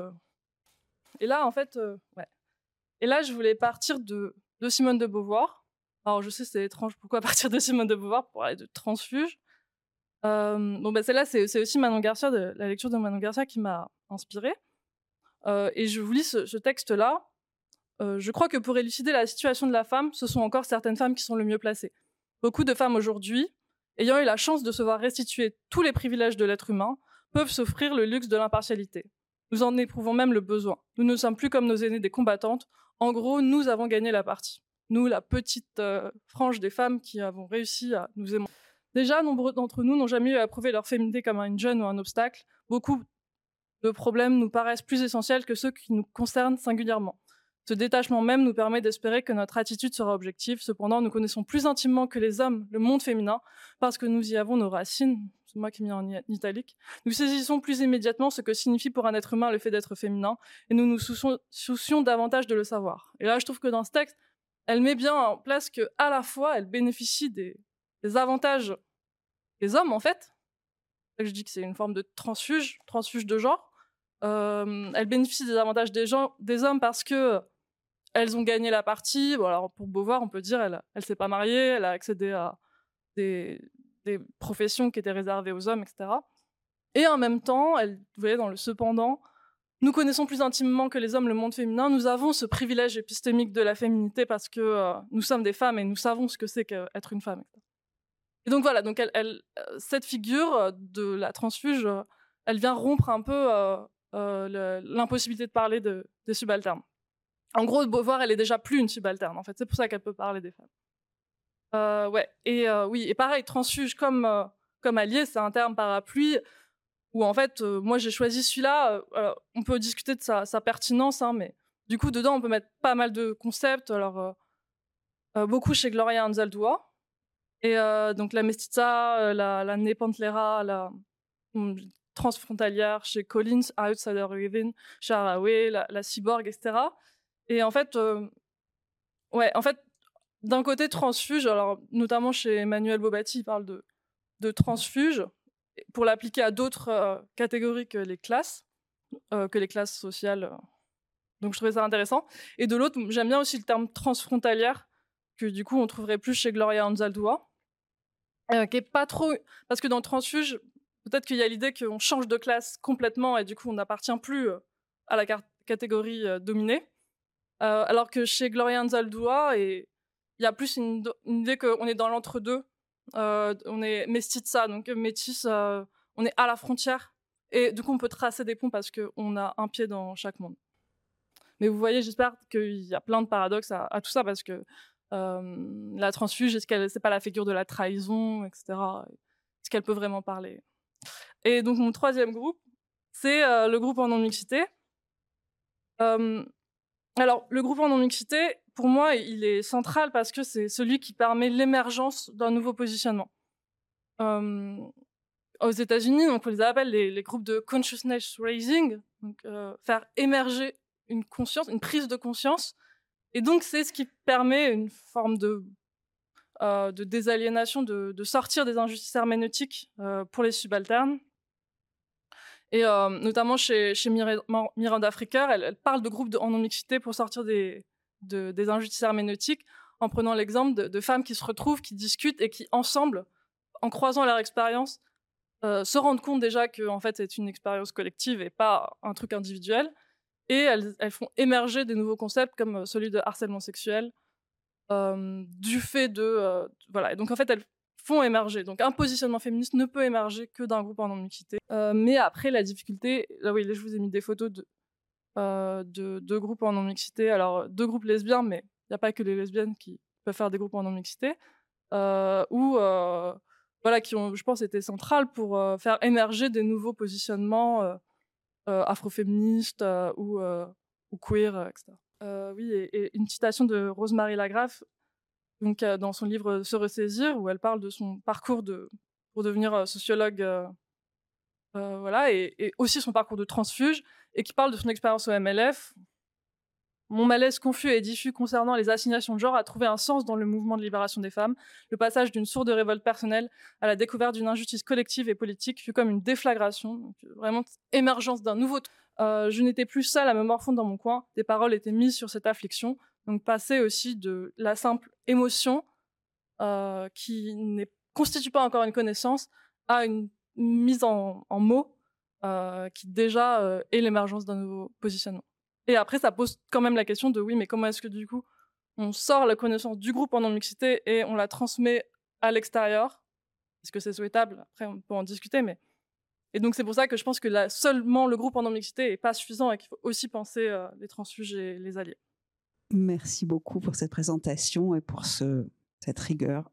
Et là, en fait, euh, ouais. Et là, je voulais partir de, de Simone de Beauvoir. Alors, je sais, c'est étrange, pourquoi partir de Simone de Beauvoir pour parler de transfuge. Euh, bon, bah, celle-là, c'est, c'est aussi Manon Garcia, de, la lecture de Manon Garcia qui m'a inspirée. Euh, et je vous lis ce, ce texte-là. Euh, je crois que pour élucider la situation de la femme, ce sont encore certaines femmes qui sont le mieux placées. Beaucoup de femmes aujourd'hui, ayant eu la chance de se voir restituer tous les privilèges de l'être humain, peuvent s'offrir le luxe de l'impartialité. Nous en éprouvons même le besoin. Nous ne sommes plus comme nos aînées des combattantes. En gros, nous avons gagné la partie. Nous, la petite euh, frange des femmes qui avons réussi à nous aimer. Déjà, nombreux d'entre nous n'ont jamais eu à prouver leur féminité comme une gêne ou un obstacle. Beaucoup de problèmes nous paraissent plus essentiels que ceux qui nous concernent singulièrement. Ce détachement même nous permet d'espérer que notre attitude sera objective. Cependant, nous connaissons plus intimement que les hommes le monde féminin parce que nous y avons nos racines. C'est moi qui ai mis en italique. Nous saisissons plus immédiatement ce que signifie pour un être humain le fait d'être féminin et nous nous soucions, soucions davantage de le savoir. Et là, je trouve que dans ce texte, elle met bien en place qu'à la fois, elle bénéficie des, des avantages des hommes, en fait. Je dis que c'est une forme de transfuge, transfuge de genre. Euh, elle bénéficie des avantages des, gens, des hommes parce que elles ont gagné la partie. Bon, alors pour Beauvoir, on peut dire elle, elle s'est pas mariée, elle a accédé à des, des professions qui étaient réservées aux hommes, et cetera. Et en même temps, elle, vous voyez, dans le cependant, nous connaissons plus intimement que les hommes le monde féminin. Nous avons ce privilège épistémique de la féminité parce que euh, nous sommes des femmes et nous savons ce que c'est qu'être une femme. Et donc voilà, donc elle, elle, cette figure de la transfuge, elle vient rompre un peu euh, euh, le, l'impossibilité de parler de, des subalternes. En gros, Beauvoir, elle est déjà plus une subalterne. En fait, c'est pour ça qu'elle peut parler des femmes. Euh, ouais. Et euh, oui, et pareil, transfuge comme euh, comme allié, c'est un terme parapluie. Où en fait, euh, moi j'ai choisi celui-là, euh, on peut discuter de sa, sa pertinence, hein, mais du coup dedans on peut mettre pas mal de concepts, alors euh, euh, beaucoup chez Gloria Anzaldúa, et euh, donc la mestiza, euh, la, la nepantlera, la um, transfrontalière chez Collins, Outsider Within, chez Haraway, la, la cyborg, et cetera. Et en fait, euh, ouais, en fait, d'un côté transfuge, alors notamment chez Emmanuel Bobatti, il parle de de transfuge pour l'appliquer à d'autres euh, catégories que les classes, euh, que les classes sociales. Donc je trouvais ça intéressant. Et de l'autre, j'aime bien aussi le terme transfrontalière, que du coup on trouverait plus chez Gloria Anzaldúa, euh, qui est pas trop... Parce que dans transfuge, peut-être qu'il y a l'idée qu'on change de classe complètement et du coup on n'appartient plus à la catégorie euh, dominée. Euh, alors que chez Gloria Anzaldúa, il y a plus une, une idée qu'on est dans l'entre-deux. Euh, on est mestiza, donc métis, euh, on est à la frontière. Et du coup, on peut tracer des ponts parce qu'on a un pied dans chaque monde. Mais vous voyez, j'espère qu'il y a plein de paradoxes à, à tout ça parce que euh, la transfuge, est-ce qu'elle, c'est pas la figure de la trahison, et cetera. Est-ce qu'elle peut vraiment parler? Et donc, mon troisième groupe, c'est euh, le groupe en non-mixité. Euh, alors, le groupe en non-mixité, pour moi, il est central parce que c'est celui qui permet l'émergence d'un nouveau positionnement. Euh, aux États-Unis, donc on les appelle les, les groupes de consciousness raising, donc euh, faire émerger une conscience, une prise de conscience. Et donc, c'est ce qui permet une forme de, euh, de désaliénation, de, de sortir des injustices herméneutiques euh, pour les subalternes. Et euh, notamment chez, chez Miranda Fricker, elle, elle parle de groupes de, en non-mixité pour sortir des, de, des injustices herméneutiques en prenant l'exemple de, de femmes qui se retrouvent, qui discutent et qui, ensemble, en croisant leur expérience, euh, se rendent compte déjà que en fait, c'est une expérience collective et pas un truc individuel. Et elles, elles font émerger des nouveaux concepts comme celui de harcèlement sexuel, euh, du fait de... Euh, voilà. Et donc, en fait, elles font émerger. Donc, un positionnement féministe ne peut émerger que d'un groupe en non-mixité. Euh, mais après, la difficulté... Là, oui, là, je vous ai mis des photos de, euh, de, de groupes en non-mixité. Alors, deux groupes lesbiens, mais il n'y a pas que les lesbiennes qui peuvent faire des groupes en non-mixité. Euh, ou... Euh, voilà, qui ont, je pense, été centrales pour euh, faire émerger des nouveaux positionnements euh, euh, afroféministes euh, ou, euh, ou queer, euh, et cetera. Euh, oui, et, et une citation de Rosemary Lagrave, donc, euh, dans son livre « Se ressaisir », où elle parle de son parcours de, pour devenir euh, sociologue, euh, euh, voilà, et, et aussi son parcours de transfuge, et qui parle de son expérience au M L F. Mon malaise confus et diffus concernant les assignations de genre a trouvé un sens dans le mouvement de libération des femmes. Le passage d'une sourde révolte personnelle à la découverte d'une injustice collective et politique fut comme une déflagration, donc vraiment émergence d'un nouveau... Euh, je n'étais plus seule à me morfondre dans mon coin, des paroles étaient mises sur cette affliction, donc passer aussi de la simple émotion, euh, qui ne constitue pas encore une connaissance, à une mise en, en mots, euh, qui déjà euh, est l'émergence d'un nouveau positionnement. Et après, ça pose quand même la question de oui, mais comment est-ce que du coup, on sort la connaissance du groupe en non-mixité et on la transmet à l'extérieur? Est-ce que c'est souhaitable? Après, on peut en discuter, mais... Et donc, c'est pour ça que je pense que là, seulement le groupe en non-mixité n'est pas suffisant et qu'il faut aussi penser euh, les transfuges et les alliés. Merci beaucoup pour cette présentation et pour ce, cette rigueur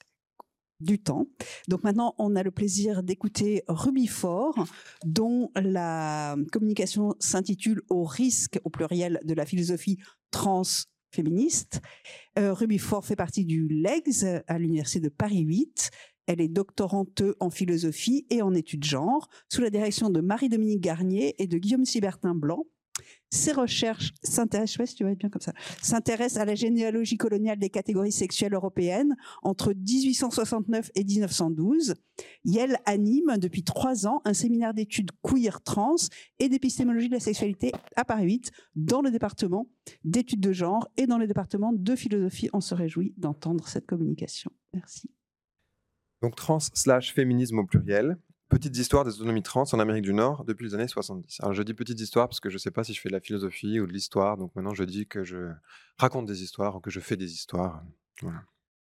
du temps. Donc maintenant, on a le plaisir d'écouter Ruby Faure, dont la communication s'intitule « Au risque », au pluriel, de la philosophie transféministe. Euh, Ruby Faure fait partie du L E G S à l'Université de Paris huit. Elle est doctorante en philosophie et en études genre, sous la direction de Marie-Dominique Garnier et de Guillaume Sibertin-Blanc. Ses recherches s'intéressent, je sais pas si tu vas être bien comme ça, s'intéressent à la généalogie coloniale des catégories sexuelles européennes entre dix-huit cent soixante-neuf et mille neuf cent douze. Et elle anime depuis trois ans un séminaire d'études queer trans et d'épistémologie de la sexualité à Paris huit dans le département d'études de genre et dans le département de philosophie. On se réjouit d'entendre cette communication. Merci. Donc trans slash féminisme au pluriel. Petites histoires des autonomies trans en Amérique du Nord depuis les années soixante-dix. Alors je dis petites histoires parce que je ne sais pas si je fais de la philosophie ou de l'histoire, donc maintenant je dis que je raconte des histoires ou que je fais des histoires. Voilà.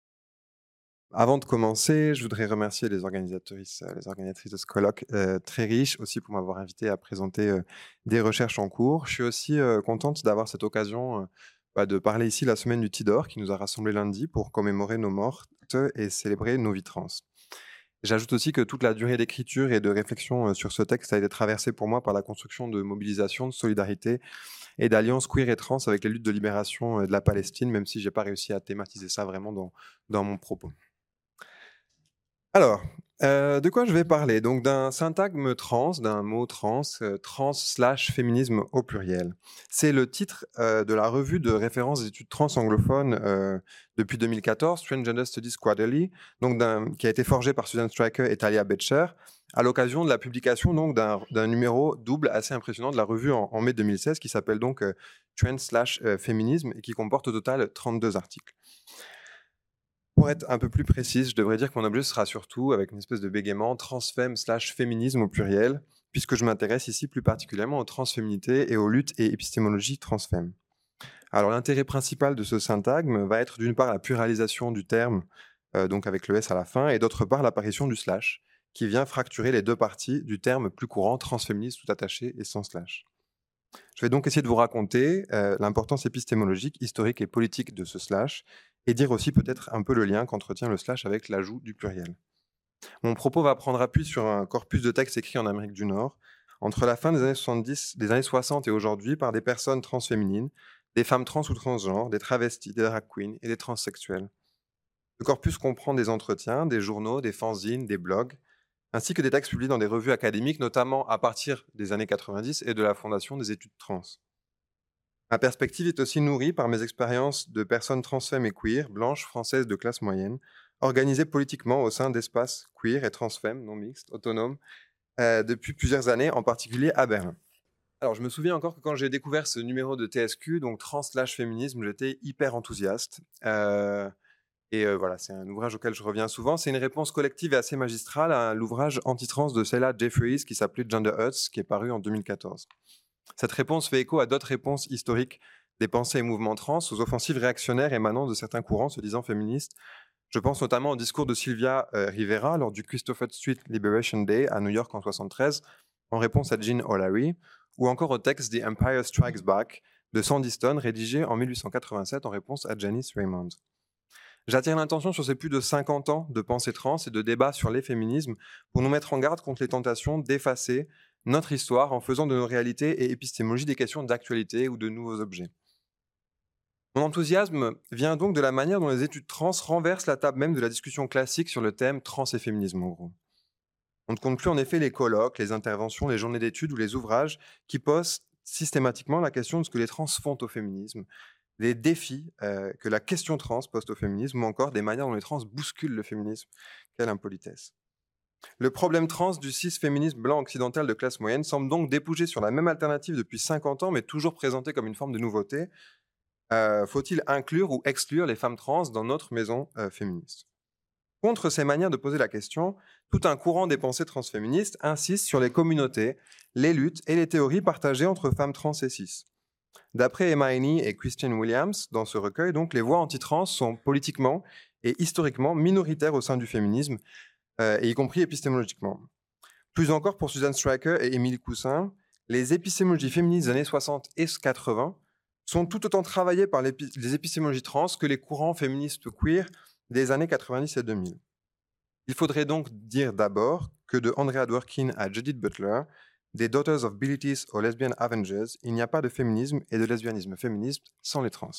Avant de commencer, je voudrais remercier les organisatrices, les organisatrices de ce colloque euh, très riche, aussi pour m'avoir invité à présenter euh, des recherches en cours. Je suis aussi euh, contente d'avoir cette occasion euh, bah, de parler ici la semaine du Tidor qui nous a rassemblés lundi pour commémorer nos mortes et célébrer nos vies trans. J'ajoute aussi que toute la durée d'écriture et de réflexion sur ce texte a été traversée pour moi par la construction de mobilisation, de solidarité et d'alliances queer et trans avec les luttes de libération de la Palestine, même si je n'ai pas réussi à thématiser ça vraiment dans, dans mon propos. Alors, Euh, de quoi je vais parler? Donc d'un syntagme trans, d'un mot trans, euh, trans slash féminisme au pluriel. C'est le titre euh, de la revue de référence des études trans anglophones euh, depuis deux mille quatorze, Transgender Studies Quarterly, donc qui a été forgé par Susan Stryker et Talia Becher, à l'occasion de la publication donc d'un, d'un numéro double assez impressionnant de la revue en, en mai deux mille seize, qui s'appelle donc euh, Trans slash euh, féminisme et qui comporte au total trente-deux articles. Pour être un peu plus précise, je devrais dire que mon objet sera surtout, avec une espèce de bégaiement, transfemme slash féminisme au pluriel, puisque je m'intéresse ici plus particulièrement aux transféminités et aux luttes et épistémologies transfemme. Alors l'intérêt principal de ce syntagme va être d'une part la pluralisation du terme, euh, donc avec le S à la fin, et d'autre part l'apparition du slash, qui vient fracturer les deux parties du terme plus courant transféministe tout attaché et sans slash. Je vais donc essayer de vous raconter euh, l'importance épistémologique, historique et politique de ce slash, et dire aussi peut-être un peu le lien qu'entretient le slash avec l'ajout du pluriel. Mon propos va prendre appui sur un corpus de textes écrits en Amérique du Nord, entre la fin des années soixante-dix, des années soixante et aujourd'hui, par des personnes transféminines, des femmes trans ou transgenres, des travestis, des drag queens et des transsexuels. Le corpus comprend des entretiens, des journaux, des fanzines, des blogs, ainsi que des textes publiés dans des revues académiques, notamment à partir des années quatre-vingt-dix et de la Fondation des études trans. Ma perspective est aussi nourrie par mes expériences de personnes transfemmes et queer, blanches, françaises de classe moyenne, organisées politiquement au sein d'espaces queer et transfemmes, non mixtes, autonomes, euh, depuis plusieurs années, en particulier à Berlin. Alors, je me souviens encore que quand j'ai découvert ce numéro de T S Q, donc Trans slash féminisme, j'étais hyper enthousiaste. Euh, et euh, voilà, c'est un ouvrage auquel je reviens souvent. C'est une réponse collective et assez magistrale à l'ouvrage anti-trans de Sheila Jeffries qui s'appelait Gender Huts, qui est paru en deux mille quatorze. Cette réponse fait écho à d'autres réponses historiques des pensées et mouvements trans, aux offensives réactionnaires émanant de certains courants se disant féministes. Je pense notamment au discours de Sylvia euh, Rivera lors du Christopher Street Liberation Day à New York en soixante-treize, en réponse à Jean O'Leary, ou encore au texte The Empire Strikes Back de Sandy Stone, rédigé en mille huit cent quatre-vingt-sept en réponse à Janice Raymond. J'attire l'attention sur ces plus de cinquante ans de pensée trans et de débats sur les féminismes pour nous mettre en garde contre les tentations d'effacer notre histoire en faisant de nos réalités et épistémologie des questions d'actualité ou de nouveaux objets. Mon enthousiasme vient donc de la manière dont les études trans renversent la table même de la discussion classique sur le thème trans et féminisme en gros. On ne compte plus en effet les colloques, les interventions, les journées d'études ou les ouvrages qui posent systématiquement la question de ce que les trans font au féminisme, les défis euh, que la question trans pose au féminisme ou encore des manières dont les trans bousculent le féminisme. Quelle impolitesse. Le problème trans du cis-féminisme blanc occidental de classe moyenne semble donc déboucher sur la même alternative depuis cinquante ans, mais toujours présentée comme une forme de nouveauté. Euh, faut-il inclure ou exclure les femmes trans dans notre maison euh, féministe? Contre ces manières de poser la question, tout un courant des pensées transféministes insiste sur les communautés, les luttes et les théories partagées entre femmes trans et cis. D'après Emma Haney et Christian Williams, dans ce recueil, donc, les voix anti-trans sont politiquement et historiquement minoritaires au sein du féminisme, euh, et y compris épistémologiquement. Plus encore, pour Susan Stryker et Émilie Coussin, les épistémologies féministes des années soixante et quatre-vingts sont tout autant travaillées par les épistémologies trans que les courants féministes queer des années quatre-vingt-dix et deux mille. Il faudrait donc dire d'abord que de Andrea Dworkin à Judith Butler, des Daughters of Bilitis aux Lesbian Avengers, il n'y a pas de féminisme et de lesbianisme féministe sans les trans.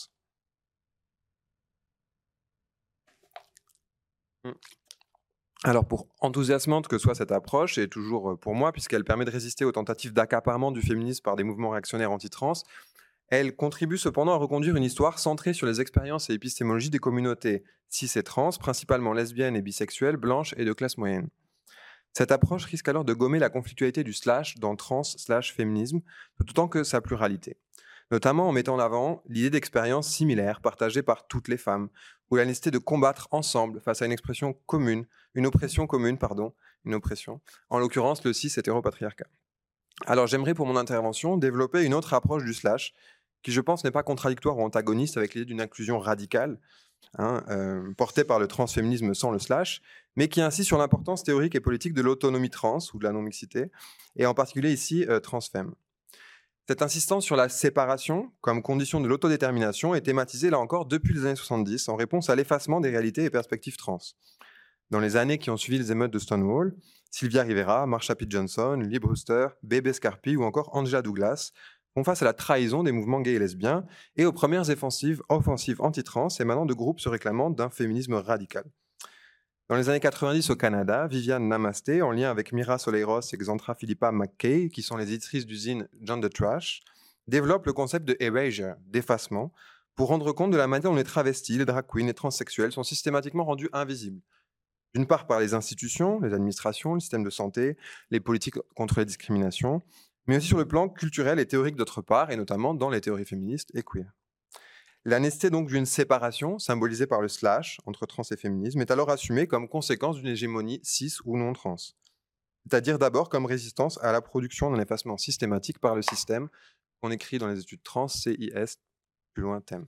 Alors, pour enthousiasmante que soit cette approche, et toujours pour moi, puisqu'elle permet de résister aux tentatives d'accaparement du féminisme par des mouvements réactionnaires anti-trans, elle contribue cependant à reconduire une histoire centrée sur les expériences et épistémologies des communautés cis et trans, principalement lesbiennes et bisexuelles, blanches et de classe moyenne. Cette approche risque alors de gommer la conflictualité du slash dans trans slash féminisme, tout autant que sa pluralité, notamment en mettant en avant l'idée d'expériences similaires partagées par toutes les femmes, ou la nécessité de combattre ensemble face à une expression commune, une oppression commune, pardon, une oppression, en l'occurrence le cis-hétéropatriarcat. Alors j'aimerais pour mon intervention développer une autre approche du slash, qui je pense n'est pas contradictoire ou antagoniste avec l'idée d'une inclusion radicale, hein, euh, portée par le transféminisme sans le slash, mais qui insiste sur l'importance théorique et politique de l'autonomie trans ou de la non-mixité, et en particulier ici euh, transfemme. Cette insistance sur la séparation comme condition de l'autodétermination est thématisée là encore depuis les années soixante-dix en réponse à l'effacement des réalités et perspectives trans. Dans les années qui ont suivi les émeutes de Stonewall, Sylvia Rivera, Marsha P. Johnson, Lee Brewster, Bebe Scarpi ou encore Angela Douglas font face à la trahison des mouvements gays et lesbiens et aux premières offensives, offensives anti-trans émanant de groupes se réclamant d'un féminisme radical. Dans les années quatre-vingt-dix au Canada, Viviane Namasté, en lien avec Mira Soleiros et Xantra Philippa McKay, qui sont les éditrices d'usine John the Trash, développe le concept de erasure, d'effacement, pour rendre compte de la manière dont les travestis, les drag queens, les transsexuels sont systématiquement rendus invisibles. D'une part par les institutions, les administrations, le système de santé, les politiques contre les discriminations, mais aussi sur le plan culturel et théorique d'autre part, et notamment dans les théories féministes et queer. La nécessité donc d'une séparation, symbolisée par le slash entre trans et féminisme, est alors assumée comme conséquence d'une hégémonie cis ou non trans. C'est-à-dire d'abord comme résistance à la production d'un effacement systématique par le système, qu'on écrit dans les études trans, C I S, plus loin thème.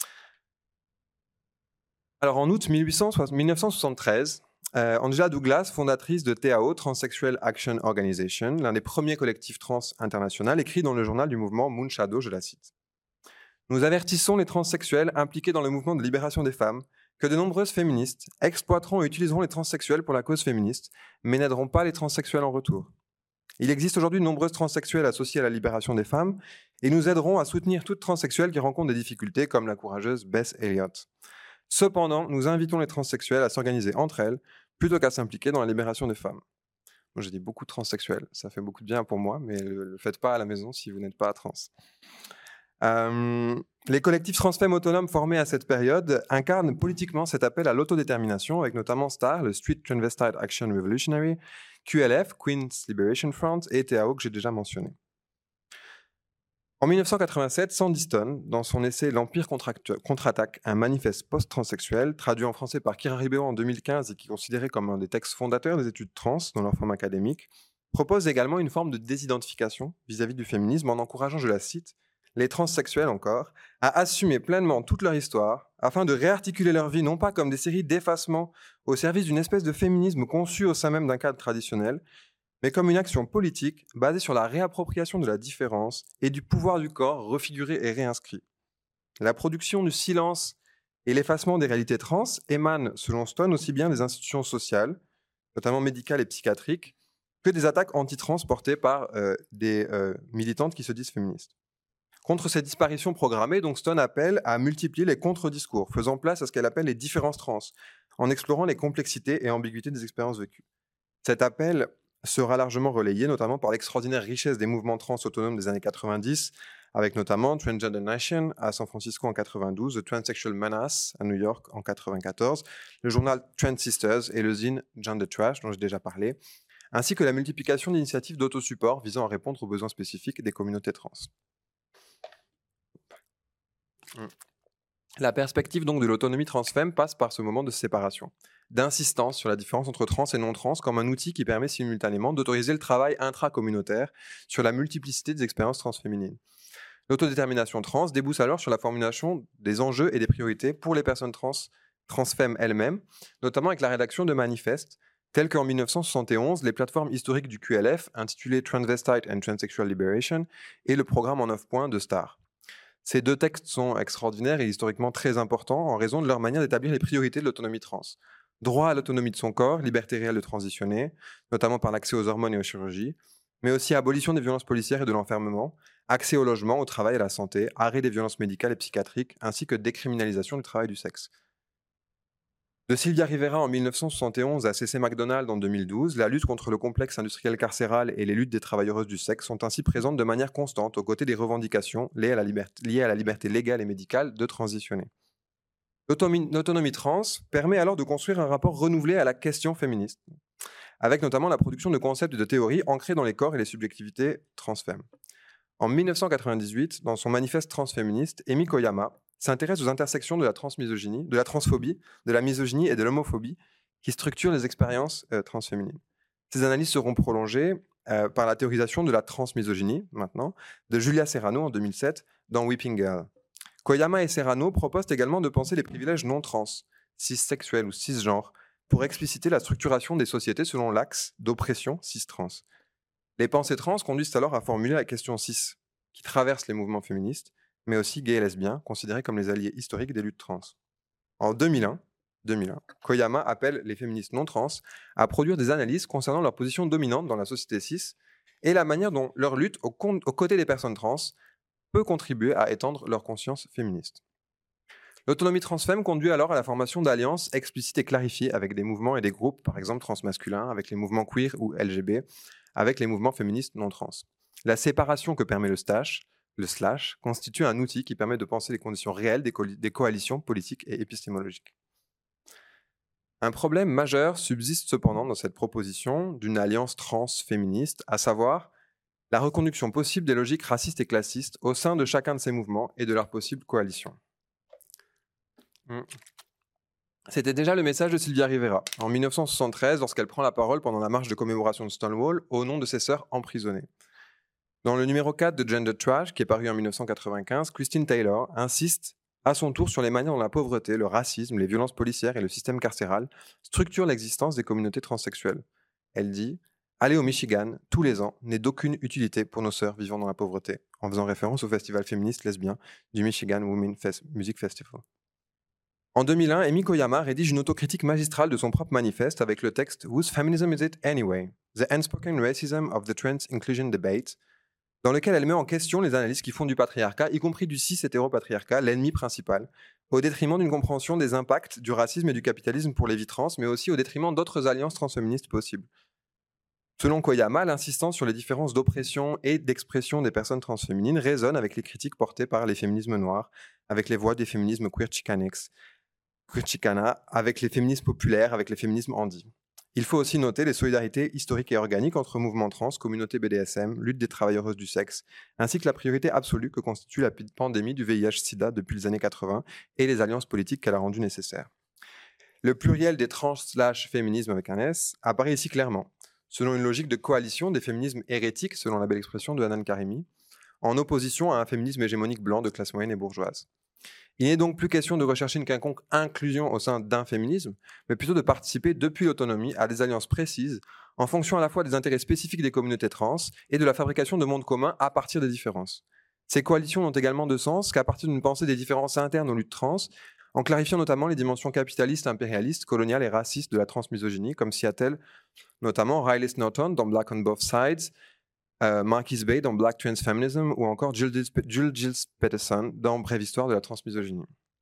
Alors en août mille neuf cent soixante-treize, euh, Angela Douglas, fondatrice de T A O, Transsexual Action Organization, l'un des premiers collectifs trans internationaux, écrit dans le journal du mouvement Moonshadow, je la cite. Nous avertissons les transsexuels impliqués dans le mouvement de libération des femmes que de nombreuses féministes exploiteront et utiliseront les transsexuels pour la cause féministe, mais n'aideront pas les transsexuels en retour. Il existe aujourd'hui de nombreuses transsexuels associés à la libération des femmes, et nous aiderons à soutenir toute transsexuelle qui rencontre des difficultés, comme la courageuse Bess Elliott. Cependant, nous invitons les transsexuels à s'organiser entre elles, plutôt qu'à s'impliquer dans la libération des femmes. Moi, j'ai dit beaucoup de transsexuels, ça fait beaucoup de bien pour moi, mais ne le faites pas à la maison si vous n'êtes pas trans. Euh, les collectifs transfemmes autonomes formés à cette période incarnent politiquement cet appel à l'autodétermination, avec notamment STAR, le Street Transvestite Action Revolutionary, Q L F, Queen's Liberation Front, et T A O que j'ai déjà mentionné. En mille neuf cent quatre-vingt-sept, Sandy Stone, dans son essai L'Empire contre-attaque, un manifeste post-transsexuel, traduit en français par Kira Ribeiro en deux mille quinze et qui est considéré comme un des textes fondateurs des études trans dans leur forme académique, propose également une forme de désidentification vis-à-vis du féminisme en encourageant, je la cite, les transsexuels encore, à assumer pleinement toute leur histoire afin de réarticuler leur vie non pas comme des séries d'effacement au service d'une espèce de féminisme conçu au sein même d'un cadre traditionnel, mais comme une action politique basée sur la réappropriation de la différence et du pouvoir du corps refiguré et réinscrit. La production du silence et l'effacement des réalités trans émanent, selon Stone, aussi bien des institutions sociales, notamment médicales et psychiatriques, que des attaques anti-trans portées par euh, des euh, militantes qui se disent féministes. Contre ces disparitions programmées, donc Stone appelle à multiplier les contre-discours, faisant place à ce qu'elle appelle les différences trans, en explorant les complexités et ambiguïtés des expériences vécues. Cet appel sera largement relayé, notamment par l'extraordinaire richesse des mouvements trans autonomes des années quatre-vingt-dix, avec notamment Transgender Nation à San Francisco en quatre-vingt-douze, The Transsexual Menace à New York en quatre-vingt-quatorze, le journal Trans Sisters et le zine John the Trash, dont j'ai déjà parlé, ainsi que la multiplication d'initiatives d'autosupport visant à répondre aux besoins spécifiques des communautés trans. La perspective donc de l'autonomie transfemme passe par ce moment de séparation, d'insistance sur la différence entre trans et non-trans comme un outil qui permet simultanément d'autoriser le travail intracommunautaire sur la multiplicité des expériences transféminines. L'autodétermination trans débouche alors sur la formulation des enjeux et des priorités pour les personnes trans, transfemmes elles-mêmes, notamment avec la rédaction de manifestes, tels qu'en mille neuf cent soixante et onze, les plateformes historiques du Q L F, intitulées Transvestite and Transsexual Liberation, et le programme en neuf points de STAR. Ces deux textes sont extraordinaires et historiquement très importants en raison de leur manière d'établir les priorités de l'autonomie trans. Droit à l'autonomie de son corps, liberté réelle de transitionner, notamment par l'accès aux hormones et aux chirurgies, mais aussi abolition des violences policières et de l'enfermement, accès au logement, au travail et à la santé, arrêt des violences médicales et psychiatriques, ainsi que décriminalisation du travail du sexe. De Sylvia Rivera en mille neuf cent soixante et onze à C C McDonald en deux mille douze, la lutte contre le complexe industriel carcéral et les luttes des travailleuses du sexe sont ainsi présentes de manière constante aux côtés des revendications liées à la liberté, liées à la liberté légale et médicale de transitionner. L'autonomie, l'autonomie trans permet alors de construire un rapport renouvelé à la question féministe, avec notamment la production de concepts et de théories ancrés dans les corps et les subjectivités transfemmes. En mille neuf cent quatre-vingt-dix-huit, dans son manifeste transféministe, Emi Koyama s'intéresse aux intersections de la transmisogynie, de la transphobie, de la misogynie et de l'homophobie qui structurent les expériences euh, transféminines. Ces analyses seront prolongées euh, par la théorisation de la transmisogynie, maintenant, de Julia Serrano en deux mille sept dans Weeping Girl. Koyama et Serrano proposent également de penser les privilèges non trans, cissexuels ou cisgenres, pour expliciter la structuration des sociétés selon l'axe d'oppression cis-trans. Les pensées trans conduisent alors à formuler la question cis, qui traverse les mouvements féministes, mais aussi gays et lesbiens, considérés comme les alliés historiques des luttes trans. En deux mille un, deux mille un, Koyama appelle les féministes non trans à produire des analyses concernant leur position dominante dans la société cis et la manière dont leur lutte aux, con- aux côtés des personnes trans peut contribuer à étendre leur conscience féministe. L'autonomie transfemme conduit alors à la formation d'alliances explicites et clarifiées avec des mouvements et des groupes, par exemple transmasculins, avec les mouvements queer ou L G B, avec les mouvements féministes non trans. La séparation que permet le slash, le slash constitue un outil qui permet de penser les conditions réelles des, co- des coalitions politiques et épistémologiques. Un problème majeur subsiste cependant dans cette proposition d'une alliance trans-féministe, à savoir la reconduction possible des logiques racistes et classistes au sein de chacun de ces mouvements et de leurs possibles coalitions. C'était déjà le message de Sylvia Rivera en mille neuf cent soixante-treize lorsqu'elle prend la parole pendant la marche de commémoration de Stonewall au nom de ses sœurs emprisonnées. Dans le numéro quatre de Gender Trash, qui est paru en mille neuf cent quatre-vingt-quinze, Christine Taylor insiste à son tour sur les manières dont la pauvreté, le racisme, les violences policières et le système carcéral structurent l'existence des communautés transsexuelles. Elle dit « Aller au Michigan, tous les ans, n'est d'aucune utilité pour nos sœurs vivant dans la pauvreté », en faisant référence au festival féministe lesbien du Michigan Women Fest- Music Festival. En deux mille un, Amy Koyama rédige une autocritique magistrale de son propre manifeste avec le texte « Whose feminism is it anyway? The unspoken racism of the trans inclusion debate », dans lequel elle met en question les analyses qui font du patriarcat, y compris du cis-hétéropatriarcat, l'ennemi principal, au détriment d'une compréhension des impacts du racisme et du capitalisme pour les vies trans, mais aussi au détriment d'autres alliances transféministes possibles. Selon Koyama, l'insistance sur les différences d'oppression et d'expression des personnes transféminines résonne avec les critiques portées par les féminismes noirs, avec les voix des féminismes queer chicanx, queer chicana, avec les féminismes populaires, avec les féminismes handi. Il faut aussi noter les solidarités historiques et organiques entre mouvements trans, communauté B D S M, lutte des travailleuses du sexe, ainsi que la priorité absolue que constitue la pandémie du V I H sida depuis les années quatre-vingts et les alliances politiques qu'elle a rendues nécessaires. Le pluriel des trans-féminismes avec un S apparaît ici clairement, selon une logique de coalition des féminismes hérétiques, selon la belle expression de Hanan Karimi, en opposition à un féminisme hégémonique blanc de classe moyenne et bourgeoise. Il n'est donc plus question de rechercher une quelconque inclusion au sein d'un féminisme, mais plutôt de participer depuis l'autonomie à des alliances précises, en fonction à la fois des intérêts spécifiques des communautés trans et de la fabrication de mondes communs à partir des différences. Ces coalitions n'ont également de sens qu'à partir d'une pensée des différences internes aux luttes trans, en clarifiant notamment les dimensions capitalistes, impérialistes, coloniales et racistes de la transmisogynie, comme s'y attelle notamment Riley Snowton dans Black on Both Sides, Euh, Marquis Bay dans Black Trans Feminism ou encore Jill Gilles Peterson dans Brève histoire de la transmisogynie.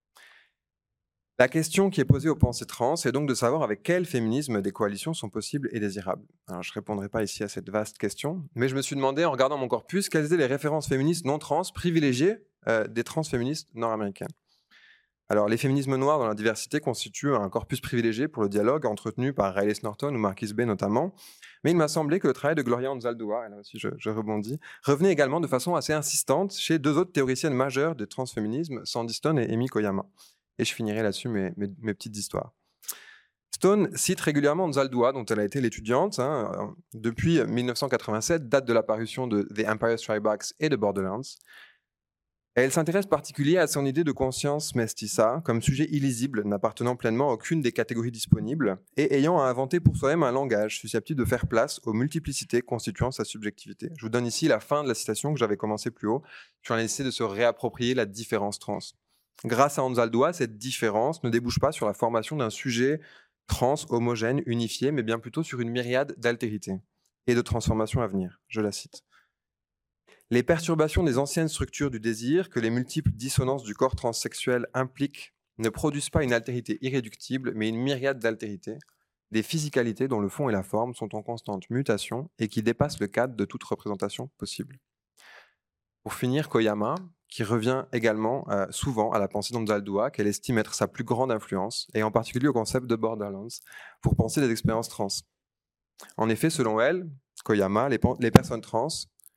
La question qui est posée aux pensées trans est donc de savoir avec quel féminisme des coalitions sont possibles et désirables. Alors, je ne répondrai pas ici à cette vaste question, mais je me suis demandé en regardant mon corpus quelles étaient les références féministes non trans privilégiées euh, des transféministes nord-américaines. Alors, les féminismes noirs dans la diversité constituent un corpus privilégié pour le dialogue entretenu par Riley Norton ou Marquis Bay notamment, mais il m'a semblé que le travail de Gloria Anzaldúa, et là aussi je, je rebondis, revenait également de façon assez insistante chez deux autres théoriciennes majeures du transféminisme, Sandy Stone et Amy Koyama. Et je finirai là-dessus mes, mes, mes petites histoires. Stone cite régulièrement Anzaldúa, dont elle a été l'étudiante, hein, depuis mille neuf cent quatre-vingt-sept, date de la parution de The Empire Strikes Back et de Borderlands. Et elle s'intéresse particulièrement à son idée de conscience mestiça comme sujet illisible, n'appartenant pleinement à aucune des catégories disponibles, et ayant à inventer pour soi-même un langage susceptible de faire place aux multiplicités constituant sa subjectivité. Je vous donne ici la fin de la citation que j'avais commencé plus haut, sur la nécessité de se réapproprier la différence trans. Grâce à Anzaldúa, cette différence ne débouche pas sur la formation d'un sujet trans homogène, unifié, mais bien plutôt sur une myriade d'altérités et de transformations à venir. Je la cite. Les perturbations des anciennes structures du désir que les multiples dissonances du corps transsexuel impliquent ne produisent pas une altérité irréductible, mais une myriade d'altérités, des physicalités dont le fond et la forme sont en constante mutation et qui dépassent le cadre de toute représentation possible. Pour finir, Koyama, qui revient également euh, souvent à la pensée d'Anzaldúa, qu'elle estime être sa plus grande influence, et en particulier au concept de Borderlands, pour penser les expériences trans. En effet, selon elle, Koyama, les, les personnes trans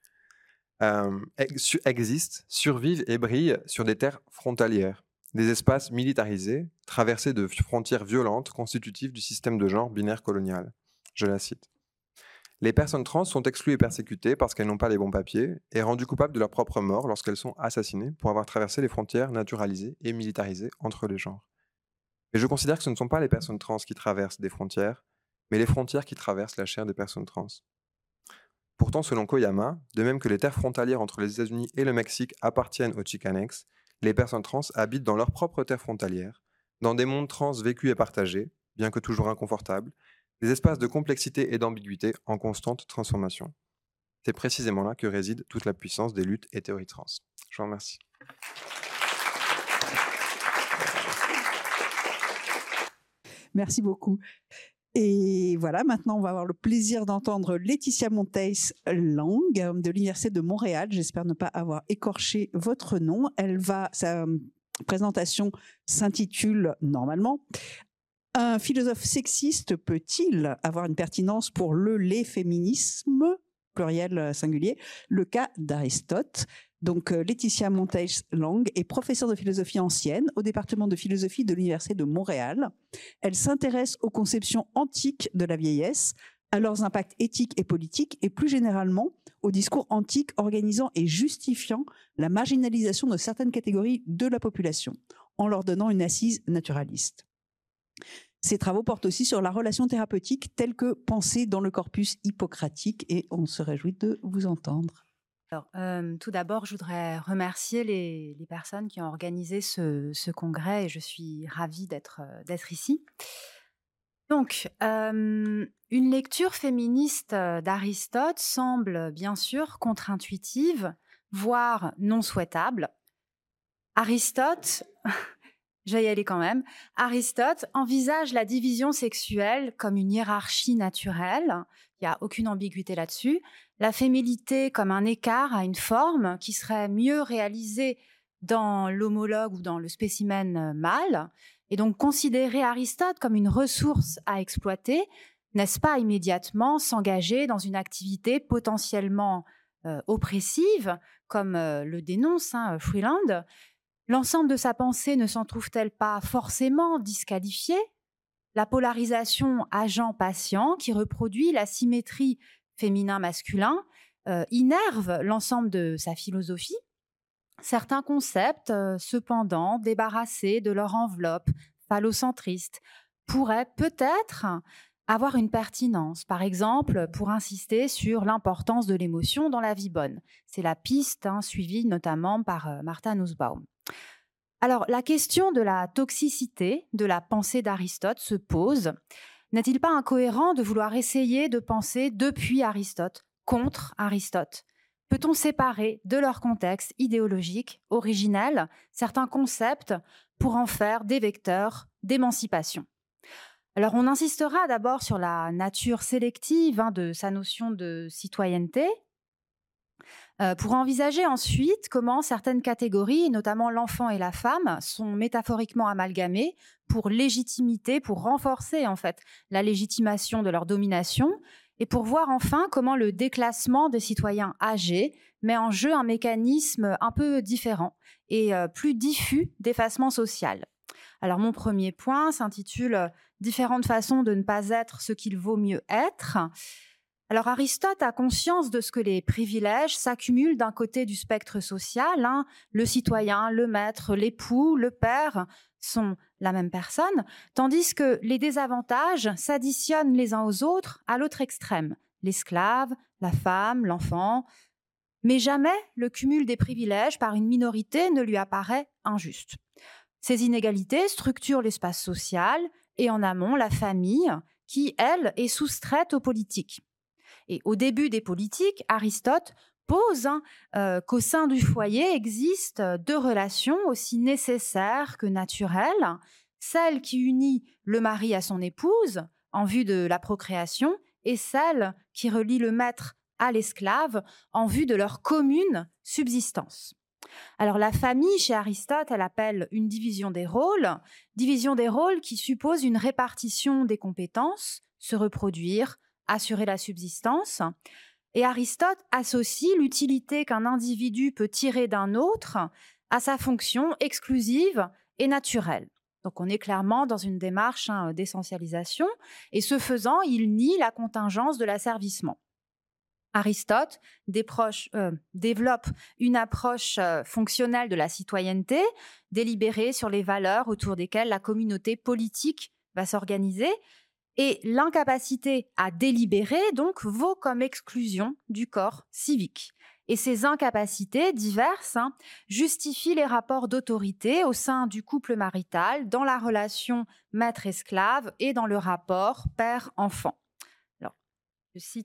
Euh, ex- existent, survivent et brillent sur des terres frontalières, des espaces militarisés, traversés de frontières violentes constitutives du système de genre binaire colonial. Je la cite. Les personnes trans sont exclues et persécutées parce qu'elles n'ont pas les bons papiers et rendues coupables de leur propre mort lorsqu'elles sont assassinées pour avoir traversé les frontières naturalisées et militarisées entre les genres. Et je considère que ce ne sont pas les personnes trans qui traversent des frontières, mais les frontières qui traversent la chair des personnes trans. Pourtant, selon Koyama, de même que les terres frontalières entre les États-Unis et le Mexique appartiennent aux Chicanx, les personnes trans habitent dans leurs propres terres frontalières, dans des mondes trans vécus et partagés, bien que toujours inconfortables, des espaces de complexité et d'ambiguïté en constante transformation. C'est précisément là que réside toute la puissance des luttes et théories trans. Je vous remercie. Merci beaucoup. Et voilà, maintenant, on va avoir le plaisir d'entendre Laetitia Monteys-Lang de l'Université de Montréal. J'espère ne pas avoir écorché votre nom. Elle va, sa présentation s'intitule normalement « Un philosophe sexiste peut-il avoir une pertinence pour le les féminismes ?» pluriel singulier, le cas d'Aristote. Donc, euh, Laetitia Monteys-Lang est professeure de philosophie ancienne au département de philosophie de l'Université de Montréal. Elle s'intéresse aux conceptions antiques de la vieillesse, à leurs impacts éthiques et politiques, et plus généralement aux discours antiques organisant et justifiant la marginalisation de certaines catégories de la population, en leur donnant une assise naturaliste. Ces travaux portent aussi sur la relation thérapeutique telle que pensée dans le corpus hippocratique, et on se réjouit de vous entendre. Alors, euh, tout d'abord, je voudrais remercier les, les personnes qui ont organisé ce, ce congrès et je suis ravie d'être d'être ici. Donc, euh, une lecture féministe d'Aristote semble bien sûr contre-intuitive, voire non souhaitable. Aristote, je vais y aller quand même, Aristote envisage la division sexuelle comme une hiérarchie naturelle, il n'y a aucune ambiguïté là-dessus, la féminité comme un écart à une forme qui serait mieux réalisée dans l'homologue ou dans le spécimen mâle, et donc considérer Aristote comme une ressource à exploiter, n'est-ce pas immédiatement s'engager dans une activité potentiellement euh, oppressive, comme euh, le dénonce hein, Freeland. L'ensemble de sa pensée ne s'en trouve-t-elle pas forcément disqualifiée ? La polarisation agent-patient qui reproduit la symétrie féminin-masculin euh, innerve l'ensemble de sa philosophie. Certains concepts, euh, cependant, débarrassés de leur enveloppe phallocentriste, pourraient peut-être avoir une pertinence, par exemple pour insister sur l'importance de l'émotion dans la vie bonne. C'est la piste hein, suivie notamment par euh, Martha Nussbaum. Alors, la question de la toxicité de la pensée d'Aristote se pose. N'est-il pas incohérent de vouloir essayer de penser depuis Aristote, contre Aristote ? Peut-on séparer de leur contexte idéologique, originel, certains concepts pour en faire des vecteurs d'émancipation ? Alors, on insistera d'abord sur la nature sélective hein, de sa notion de citoyenneté, euh, pour envisager ensuite comment certaines catégories, notamment l'enfant et la femme, sont métaphoriquement amalgamées pour légitimité, pour renforcer en fait la légitimation de leur domination, et pour voir enfin comment le déclassement des citoyens âgés met en jeu un mécanisme un peu différent et euh, plus diffus d'effacement social. Alors mon premier point s'intitule « Différentes façons de ne pas être ce qu'il vaut mieux être ». Alors Aristote a conscience de ce que les privilèges s'accumulent d'un côté du spectre social, hein, le citoyen, le maître, l'époux, le père sont la même personne, tandis que les désavantages s'additionnent les uns aux autres à l'autre extrême, l'esclave, la femme, l'enfant. Mais jamais le cumul des privilèges par une minorité ne lui apparaît injuste. Ces inégalités structurent l'espace social et en amont la famille qui, elle, est soustraite aux politiques. Et au début des politiques, Aristote pose hein, euh, qu'au sein du foyer existent deux relations aussi nécessaires que naturelles, celle qui unit le mari à son épouse en vue de la procréation et celle qui relie le maître à l'esclave en vue de leur commune subsistance. Alors la famille, chez Aristote, elle appelle une division des rôles, division des rôles qui suppose une répartition des compétences, se reproduire, assurer la subsistance. Et Aristote associe l'utilité qu'un individu peut tirer d'un autre à sa fonction exclusive et naturelle. Donc on est clairement dans une démarche hein, d'essentialisation, et ce faisant, il nie la contingence de l'asservissement. Aristote déproche, euh, développe une approche euh, fonctionnelle de la citoyenneté, délibérée sur les valeurs autour desquelles la communauté politique va s'organiser, et l'incapacité à délibérer, donc, vaut comme exclusion du corps civique. Et ces incapacités diverses hein, justifient les rapports d'autorité au sein du couple marital, dans la relation maître-esclave et dans le rapport père-enfant. Alors, je cite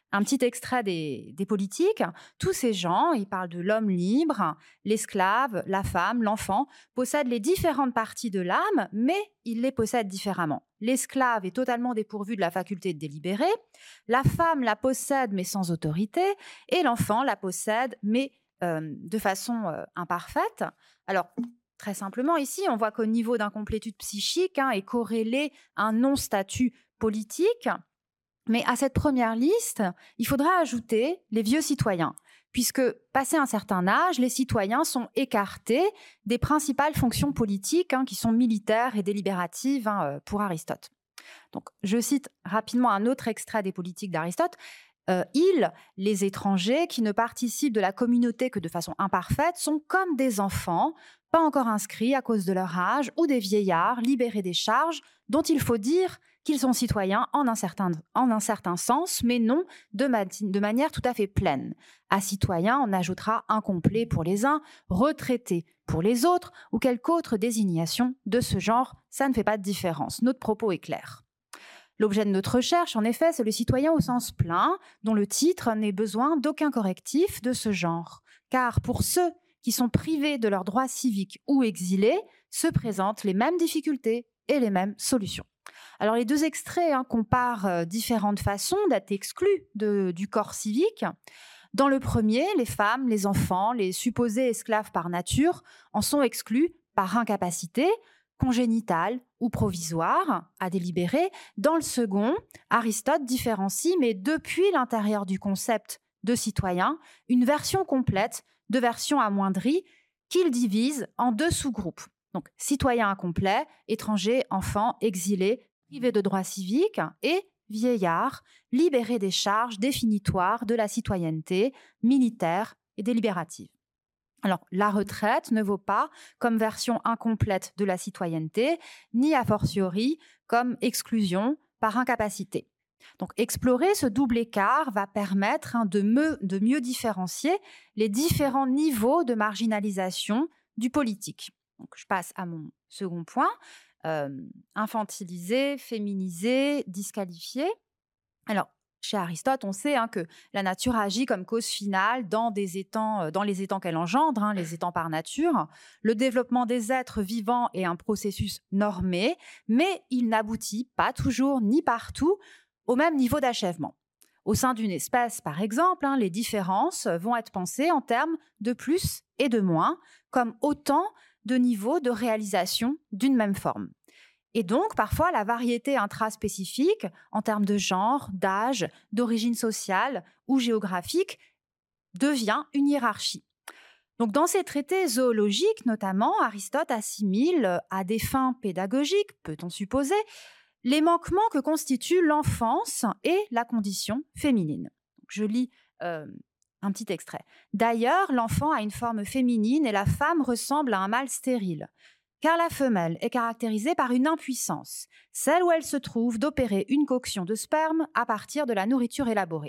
un petit extrait des, des politiques. Tous ces gens, ils parlent de l'homme libre, l'esclave, la femme, l'enfant, possèdent les différentes parties de l'âme, mais ils les possèdent différemment. L'esclave est totalement dépourvu de la faculté de délibérer, la femme la possède mais sans autorité, et l'enfant la possède mais euh, de façon euh, imparfaite. Alors, très simplement, ici, on voit qu'au niveau d'incomplétude psychique hein, est corrélé un non-statut politique. Mais à cette première liste, il faudra ajouter les vieux citoyens, puisque, passé un certain âge, les citoyens sont écartés des principales fonctions politiques hein, qui sont militaires et délibératives hein, pour Aristote. Donc, je cite rapidement un autre extrait des politiques d'Aristote. Euh, ils, les étrangers, qui ne participent de la communauté que de façon imparfaite, sont comme des enfants, pas encore inscrits à cause de leur âge, ou des vieillards libérés des charges, dont il faut dire qu'ils sont citoyens en un certain, en un certain sens, mais non de, ma, de manière tout à fait pleine. À citoyen, on ajoutera incomplet pour les uns, retraité pour les autres, ou quelque autre désignation de ce genre. Ça ne fait pas de différence. Notre propos est clair. L'objet de notre recherche, en effet, c'est le citoyen au sens plein, dont le titre n'ait besoin d'aucun correctif de ce genre. Car pour ceux qui sont privés de leurs droits civiques ou exilés, se présentent les mêmes difficultés et les mêmes solutions. Alors les deux extraits hein, comparent euh, différentes façons d'être exclus de, du corps civique. Dans le premier, les femmes, les enfants, les supposés esclaves par nature en sont exclus par incapacité, congénitale ou provisoire, à délibérer. Dans le second, Aristote différencie, mais depuis l'intérieur du concept de citoyen, une version complète de versions amoindries qu'il divise en deux sous-groupes. Donc, citoyen incomplet, étranger, enfant, exilé, privé de droits civiques et vieillard, libéré des charges définitoires de la citoyenneté militaire et délibérative. Alors, la retraite ne vaut pas comme version incomplète de la citoyenneté, ni a fortiori comme exclusion par incapacité. Donc, explorer ce double écart va permettre hein, de, me, de mieux différencier les différents niveaux de marginalisation du politique. Donc, je passe à mon second point. Euh, infantilisé, féminisé, disqualifié. Alors, chez Aristote, on sait hein, que la nature agit comme cause finale dans, des étangs, dans les étangs qu'elle engendre, hein, les étangs par nature. Le développement des êtres vivants est un processus normé, mais il n'aboutit pas toujours ni partout au même niveau d'achèvement. Au sein d'une espèce, par exemple, hein, les différences vont être pensées en termes de plus et de moins, comme autant de niveaux de réalisation d'une même forme. Et donc, parfois, la variété intraspécifique, en termes de genre, d'âge, d'origine sociale ou géographique, devient une hiérarchie. Donc, dans ses traités zoologiques, notamment, Aristote assimile à des fins pédagogiques, peut-on supposer, les manquements que constituent l'enfance et la condition féminine. Donc, je lis euh, un petit extrait. D'ailleurs, l'enfant a une forme féminine et la femme ressemble à un mâle stérile. Car la femelle est caractérisée par une impuissance, celle où elle se trouve d'opérer une coction de sperme à partir de la nourriture élaborée.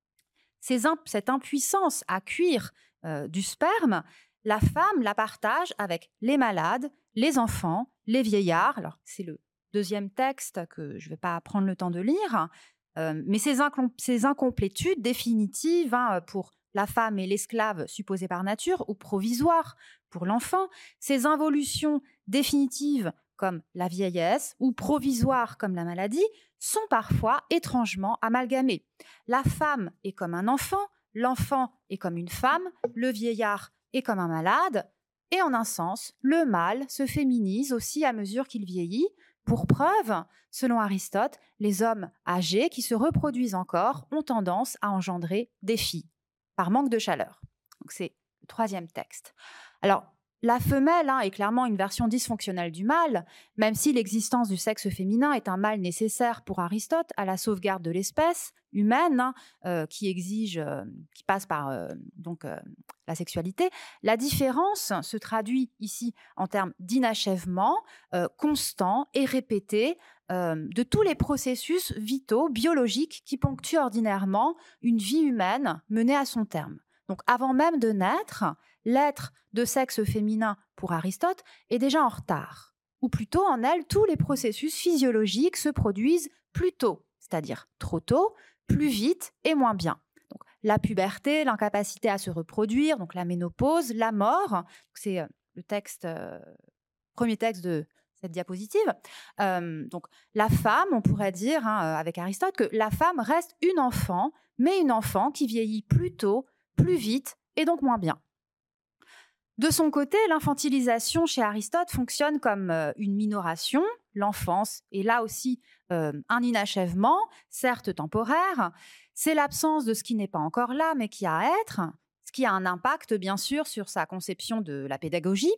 Ces imp- cette impuissance à cuire euh, du sperme, la femme la partage avec les malades, les enfants, les vieillards. Alors, c'est le deuxième texte que je ne vais pas prendre le temps de lire, euh, mais ces, incom- ces incomplétudes définitives hein, pour la femme et l'esclave supposés par nature ou provisoires pour l'enfant, ces involutions définitives comme la vieillesse ou provisoires comme la maladie sont parfois étrangement amalgamées. La femme est comme un enfant, l'enfant est comme une femme, le vieillard est comme un malade, et en un sens, le mâle se féminise aussi à mesure qu'il vieillit. Pour preuve, selon Aristote, les hommes âgés qui se reproduisent encore ont tendance à engendrer des filles, par manque de chaleur. Donc c'est le troisième texte. Alors, la femelle hein, est clairement une version dysfonctionnelle du mâle, même si l'existence du sexe féminin est un mal nécessaire pour Aristote à la sauvegarde de l'espèce humaine, hein, euh, qui exige, euh, qui passe par euh, donc euh, la sexualité. La différence se traduit ici en termes d'inachèvement euh, constant et répété euh, de tous les processus vitaux biologiques qui ponctuent ordinairement une vie humaine menée à son terme. Donc, avant même de naître, l'être de sexe féminin pour Aristote est déjà en retard. Ou plutôt, en elle, tous les processus physiologiques se produisent plus tôt, c'est-à-dire trop tôt, plus vite et moins bien. Donc, la puberté, l'incapacité à se reproduire, donc la ménopause, la mort. C'est euh, le texte, euh, premier texte de cette diapositive. Euh, donc, la femme, on pourrait dire, hein, avec Aristote, que la femme reste une enfant, mais une enfant qui vieillit plus tôt, plus vite et donc moins bien. De son côté, l'infantilisation chez Aristote fonctionne comme euh, une minoration. L'enfance est là aussi euh, un inachèvement, certes temporaire. C'est l'absence de ce qui n'est pas encore là, mais qui a à être, ce qui a un impact, bien sûr, sur sa conception de la pédagogie.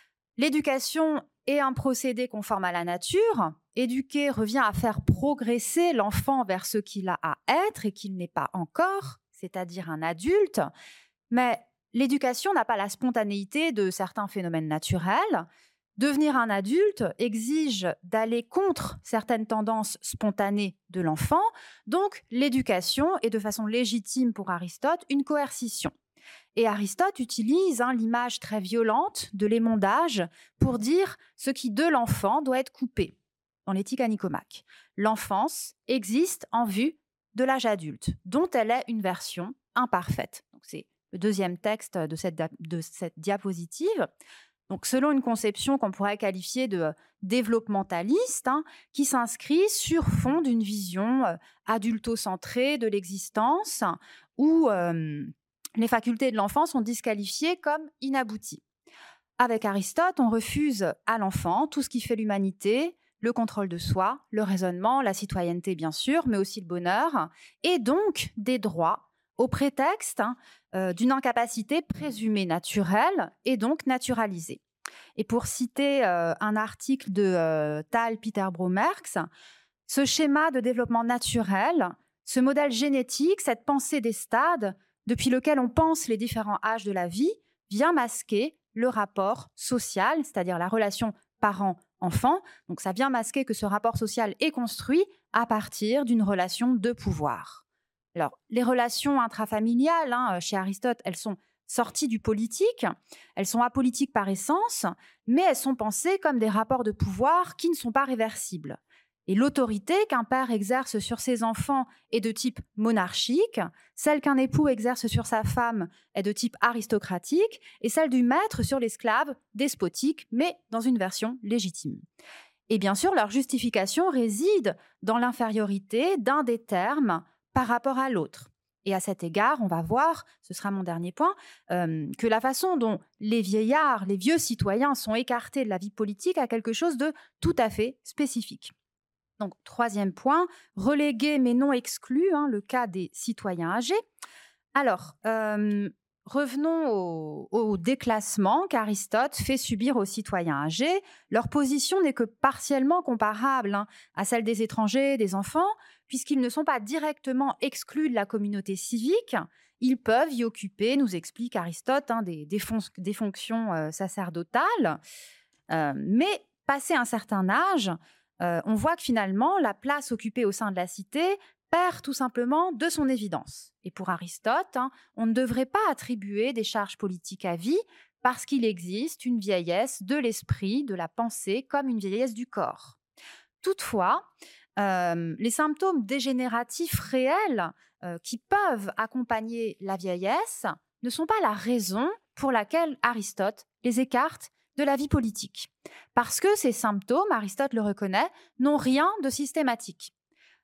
L'éducation est un procédé conforme à la nature. Éduquer revient à faire progresser l'enfant vers ce qu'il a à être et qu'il n'est pas encore, c'est-à-dire un adulte. Mais l'éducation n'a pas la spontanéité de certains phénomènes naturels. Devenir un adulte exige d'aller contre certaines tendances spontanées de l'enfant. Donc, l'éducation est de façon légitime pour Aristote une coercition. Et Aristote utilise hein, l'image très violente de l'émondage pour dire ce qui de l'enfant doit être coupé. Dans l'éthique à Nicomaque, l'enfance existe en vue de l'âge adulte, dont elle est une version imparfaite. Donc, c'est le deuxième texte de cette, de cette diapositive. Donc, selon une conception qu'on pourrait qualifier de développementaliste, hein, qui s'inscrit sur fond d'une vision euh, adulto-centrée de l'existence, où euh, les facultés de l'enfant sont disqualifiées comme inabouties. Avec Aristote, on refuse à l'enfant tout ce qui fait l'humanité, le contrôle de soi, le raisonnement, la citoyenneté bien sûr, mais aussi le bonheur, et donc des droits au prétexte hein, euh, d'une incapacité présumée naturelle et donc naturalisée. Et pour citer euh, un article de euh, Tal, Peter Bromerx, ce schéma de développement naturel, ce modèle génétique, cette pensée des stades, depuis lequel on pense les différents âges de la vie, vient masquer le rapport social, c'est-à-dire la relation parent-enfant. Donc ça vient masquer que ce rapport social est construit à partir d'une relation de pouvoir. Alors, les relations intrafamiliales, hein, chez Aristote, elles sont sorties du politique, elles sont apolitiques par essence, mais elles sont pensées comme des rapports de pouvoir qui ne sont pas réversibles. Et l'autorité qu'un père exerce sur ses enfants est de type monarchique, celle qu'un époux exerce sur sa femme est de type aristocratique, et celle du maître sur l'esclave, despotique, mais dans une version légitime. Et bien sûr, leur justification réside dans l'infériorité d'un des termes par rapport à l'autre. Et à cet égard, on va voir, ce sera mon dernier point, euh, que la façon dont les vieillards, les vieux citoyens sont écartés de la vie politique a quelque chose de tout à fait spécifique. Donc, troisième point, relégué mais non exclu, hein, le cas des citoyens âgés. Alors, euh, revenons au, au déclassement qu'Aristote fait subir aux citoyens âgés. Leur position n'est que partiellement comparable hein, à celle des étrangers, des enfants, puisqu'ils ne sont pas directement exclus de la communauté civique. Ils peuvent y occuper, nous explique Aristote, hein, des, des, fon- des fonctions euh, sacerdotales. Euh, mais, passé un certain âge, euh, on voit que finalement, la place occupée au sein de la cité perd tout simplement de son évidence. Et pour Aristote, hein, on ne devrait pas attribuer des charges politiques à vie parce qu'il existe une vieillesse de l'esprit, de la pensée, comme une vieillesse du corps. Toutefois, euh, les symptômes dégénératifs réels euh, qui peuvent accompagner la vieillesse ne sont pas la raison pour laquelle Aristote les écarte de la vie politique. Parce que ces symptômes, Aristote le reconnaît, n'ont rien de systématique.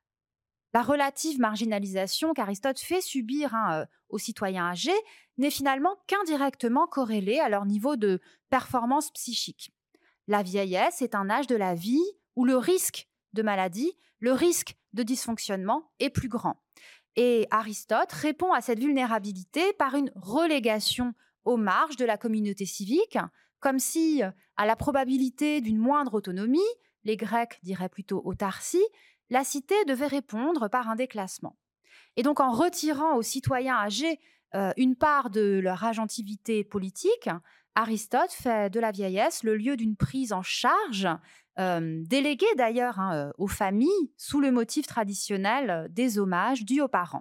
La relative marginalisation qu'Aristote fait subir hein, euh, aux citoyens âgés n'est finalement qu'indirectement corrélée à leur niveau de performance psychique. La vieillesse est un âge de la vie où le risque de maladie, le risque de dysfonctionnement est plus grand. Et Aristote répond à cette vulnérabilité par une relégation aux marges de la communauté civique, comme si, à la probabilité d'une moindre autonomie, les Grecs diraient plutôt autarcie, la cité devait répondre par un déclassement. Et donc, en retirant aux citoyens âgés euh, une part de leur agentivité politique, Aristote fait de la vieillesse le lieu d'une prise en charge, euh, déléguée d'ailleurs hein, aux familles, sous le motif traditionnel des hommages dus aux parents.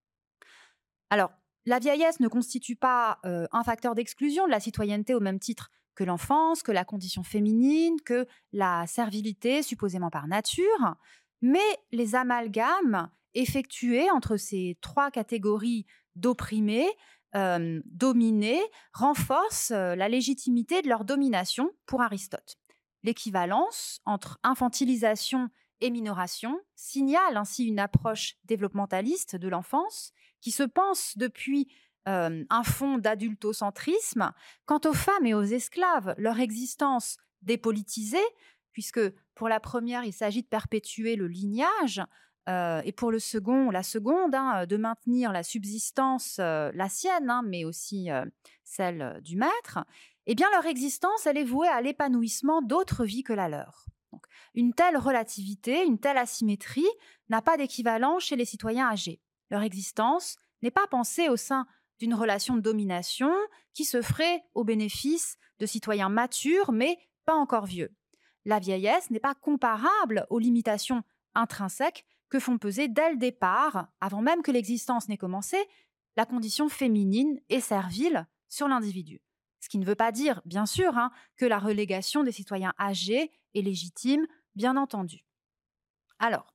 Alors, la vieillesse ne constitue pas euh, un facteur d'exclusion de la citoyenneté au même titre que l'enfance, que la condition féminine, que la servilité supposément par nature, mais les amalgames effectuée entre ces trois catégories d'opprimés, euh, dominés, renforce euh, la légitimité de leur domination pour Aristote. L'équivalence entre infantilisation et minoration signale ainsi une approche développementaliste de l'enfance qui se pense depuis euh, un fond d'adultocentrisme. Quant aux femmes et aux esclaves, leur existence dépolitisée, puisque pour la première, il s'agit de perpétuer le lignage, euh, et pour le second, la seconde, hein, de maintenir la subsistance, euh, la sienne, hein, mais aussi euh, celle du maître, eh bien leur existence, elle est vouée à l'épanouissement d'autres vies que la leur. Donc, une telle relativité, une telle asymétrie n'a pas d'équivalent chez les citoyens âgés. Leur existence n'est pas pensée au sein d'une relation de domination qui se ferait au bénéfice de citoyens matures, mais pas encore vieux. La vieillesse n'est pas comparable aux limitations intrinsèques que font peser dès le départ, avant même que l'existence n'ait commencé, la condition féminine et servile sur l'individu. Ce qui ne veut pas dire, bien sûr, hein, que la relégation des citoyens âgés est légitime, bien entendu. Alors,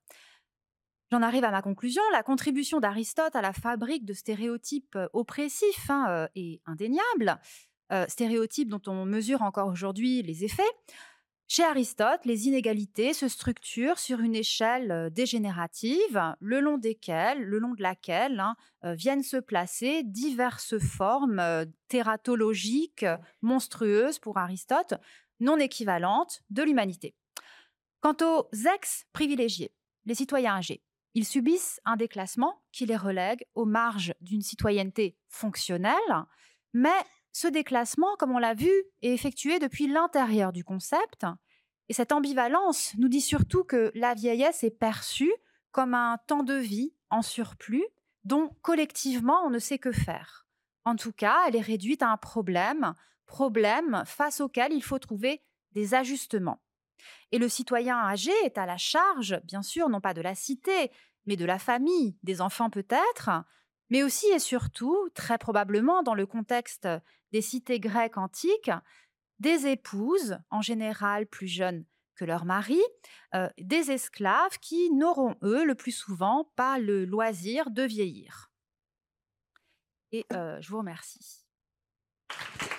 j'en arrive à ma conclusion. La contribution d'Aristote à la fabrique de stéréotypes oppressifs hein, est indéniable, euh, stéréotypes dont on mesure encore aujourd'hui les effets. Chez Aristote, les inégalités se structurent sur une échelle dégénérative, le long desquelles, le long de laquelle hein, euh, viennent se placer diverses formes euh, tératologiques, monstrueuses pour Aristote, non équivalentes de l'humanité. Quant aux ex-privilégiés, les citoyens âgés, ils subissent un déclassement qui les relègue aux marges d'une citoyenneté fonctionnelle, mais ce déclassement, comme on l'a vu, est effectué depuis l'intérieur du concept. Et cette ambivalence nous dit surtout que la vieillesse est perçue comme un temps de vie en surplus dont collectivement on ne sait que faire. En tout cas, elle est réduite à un problème, problème face auquel il faut trouver des ajustements. Et le citoyen âgé est à la charge, bien sûr, non pas de la cité, mais de la famille, des enfants peut-être, mais aussi et surtout, très probablement dans le contexte des cités grecques antiques, des épouses, en général plus jeunes que leurs maris, euh, des esclaves qui n'auront, eux, le plus souvent, pas le loisir de vieillir. Et euh, je vous remercie.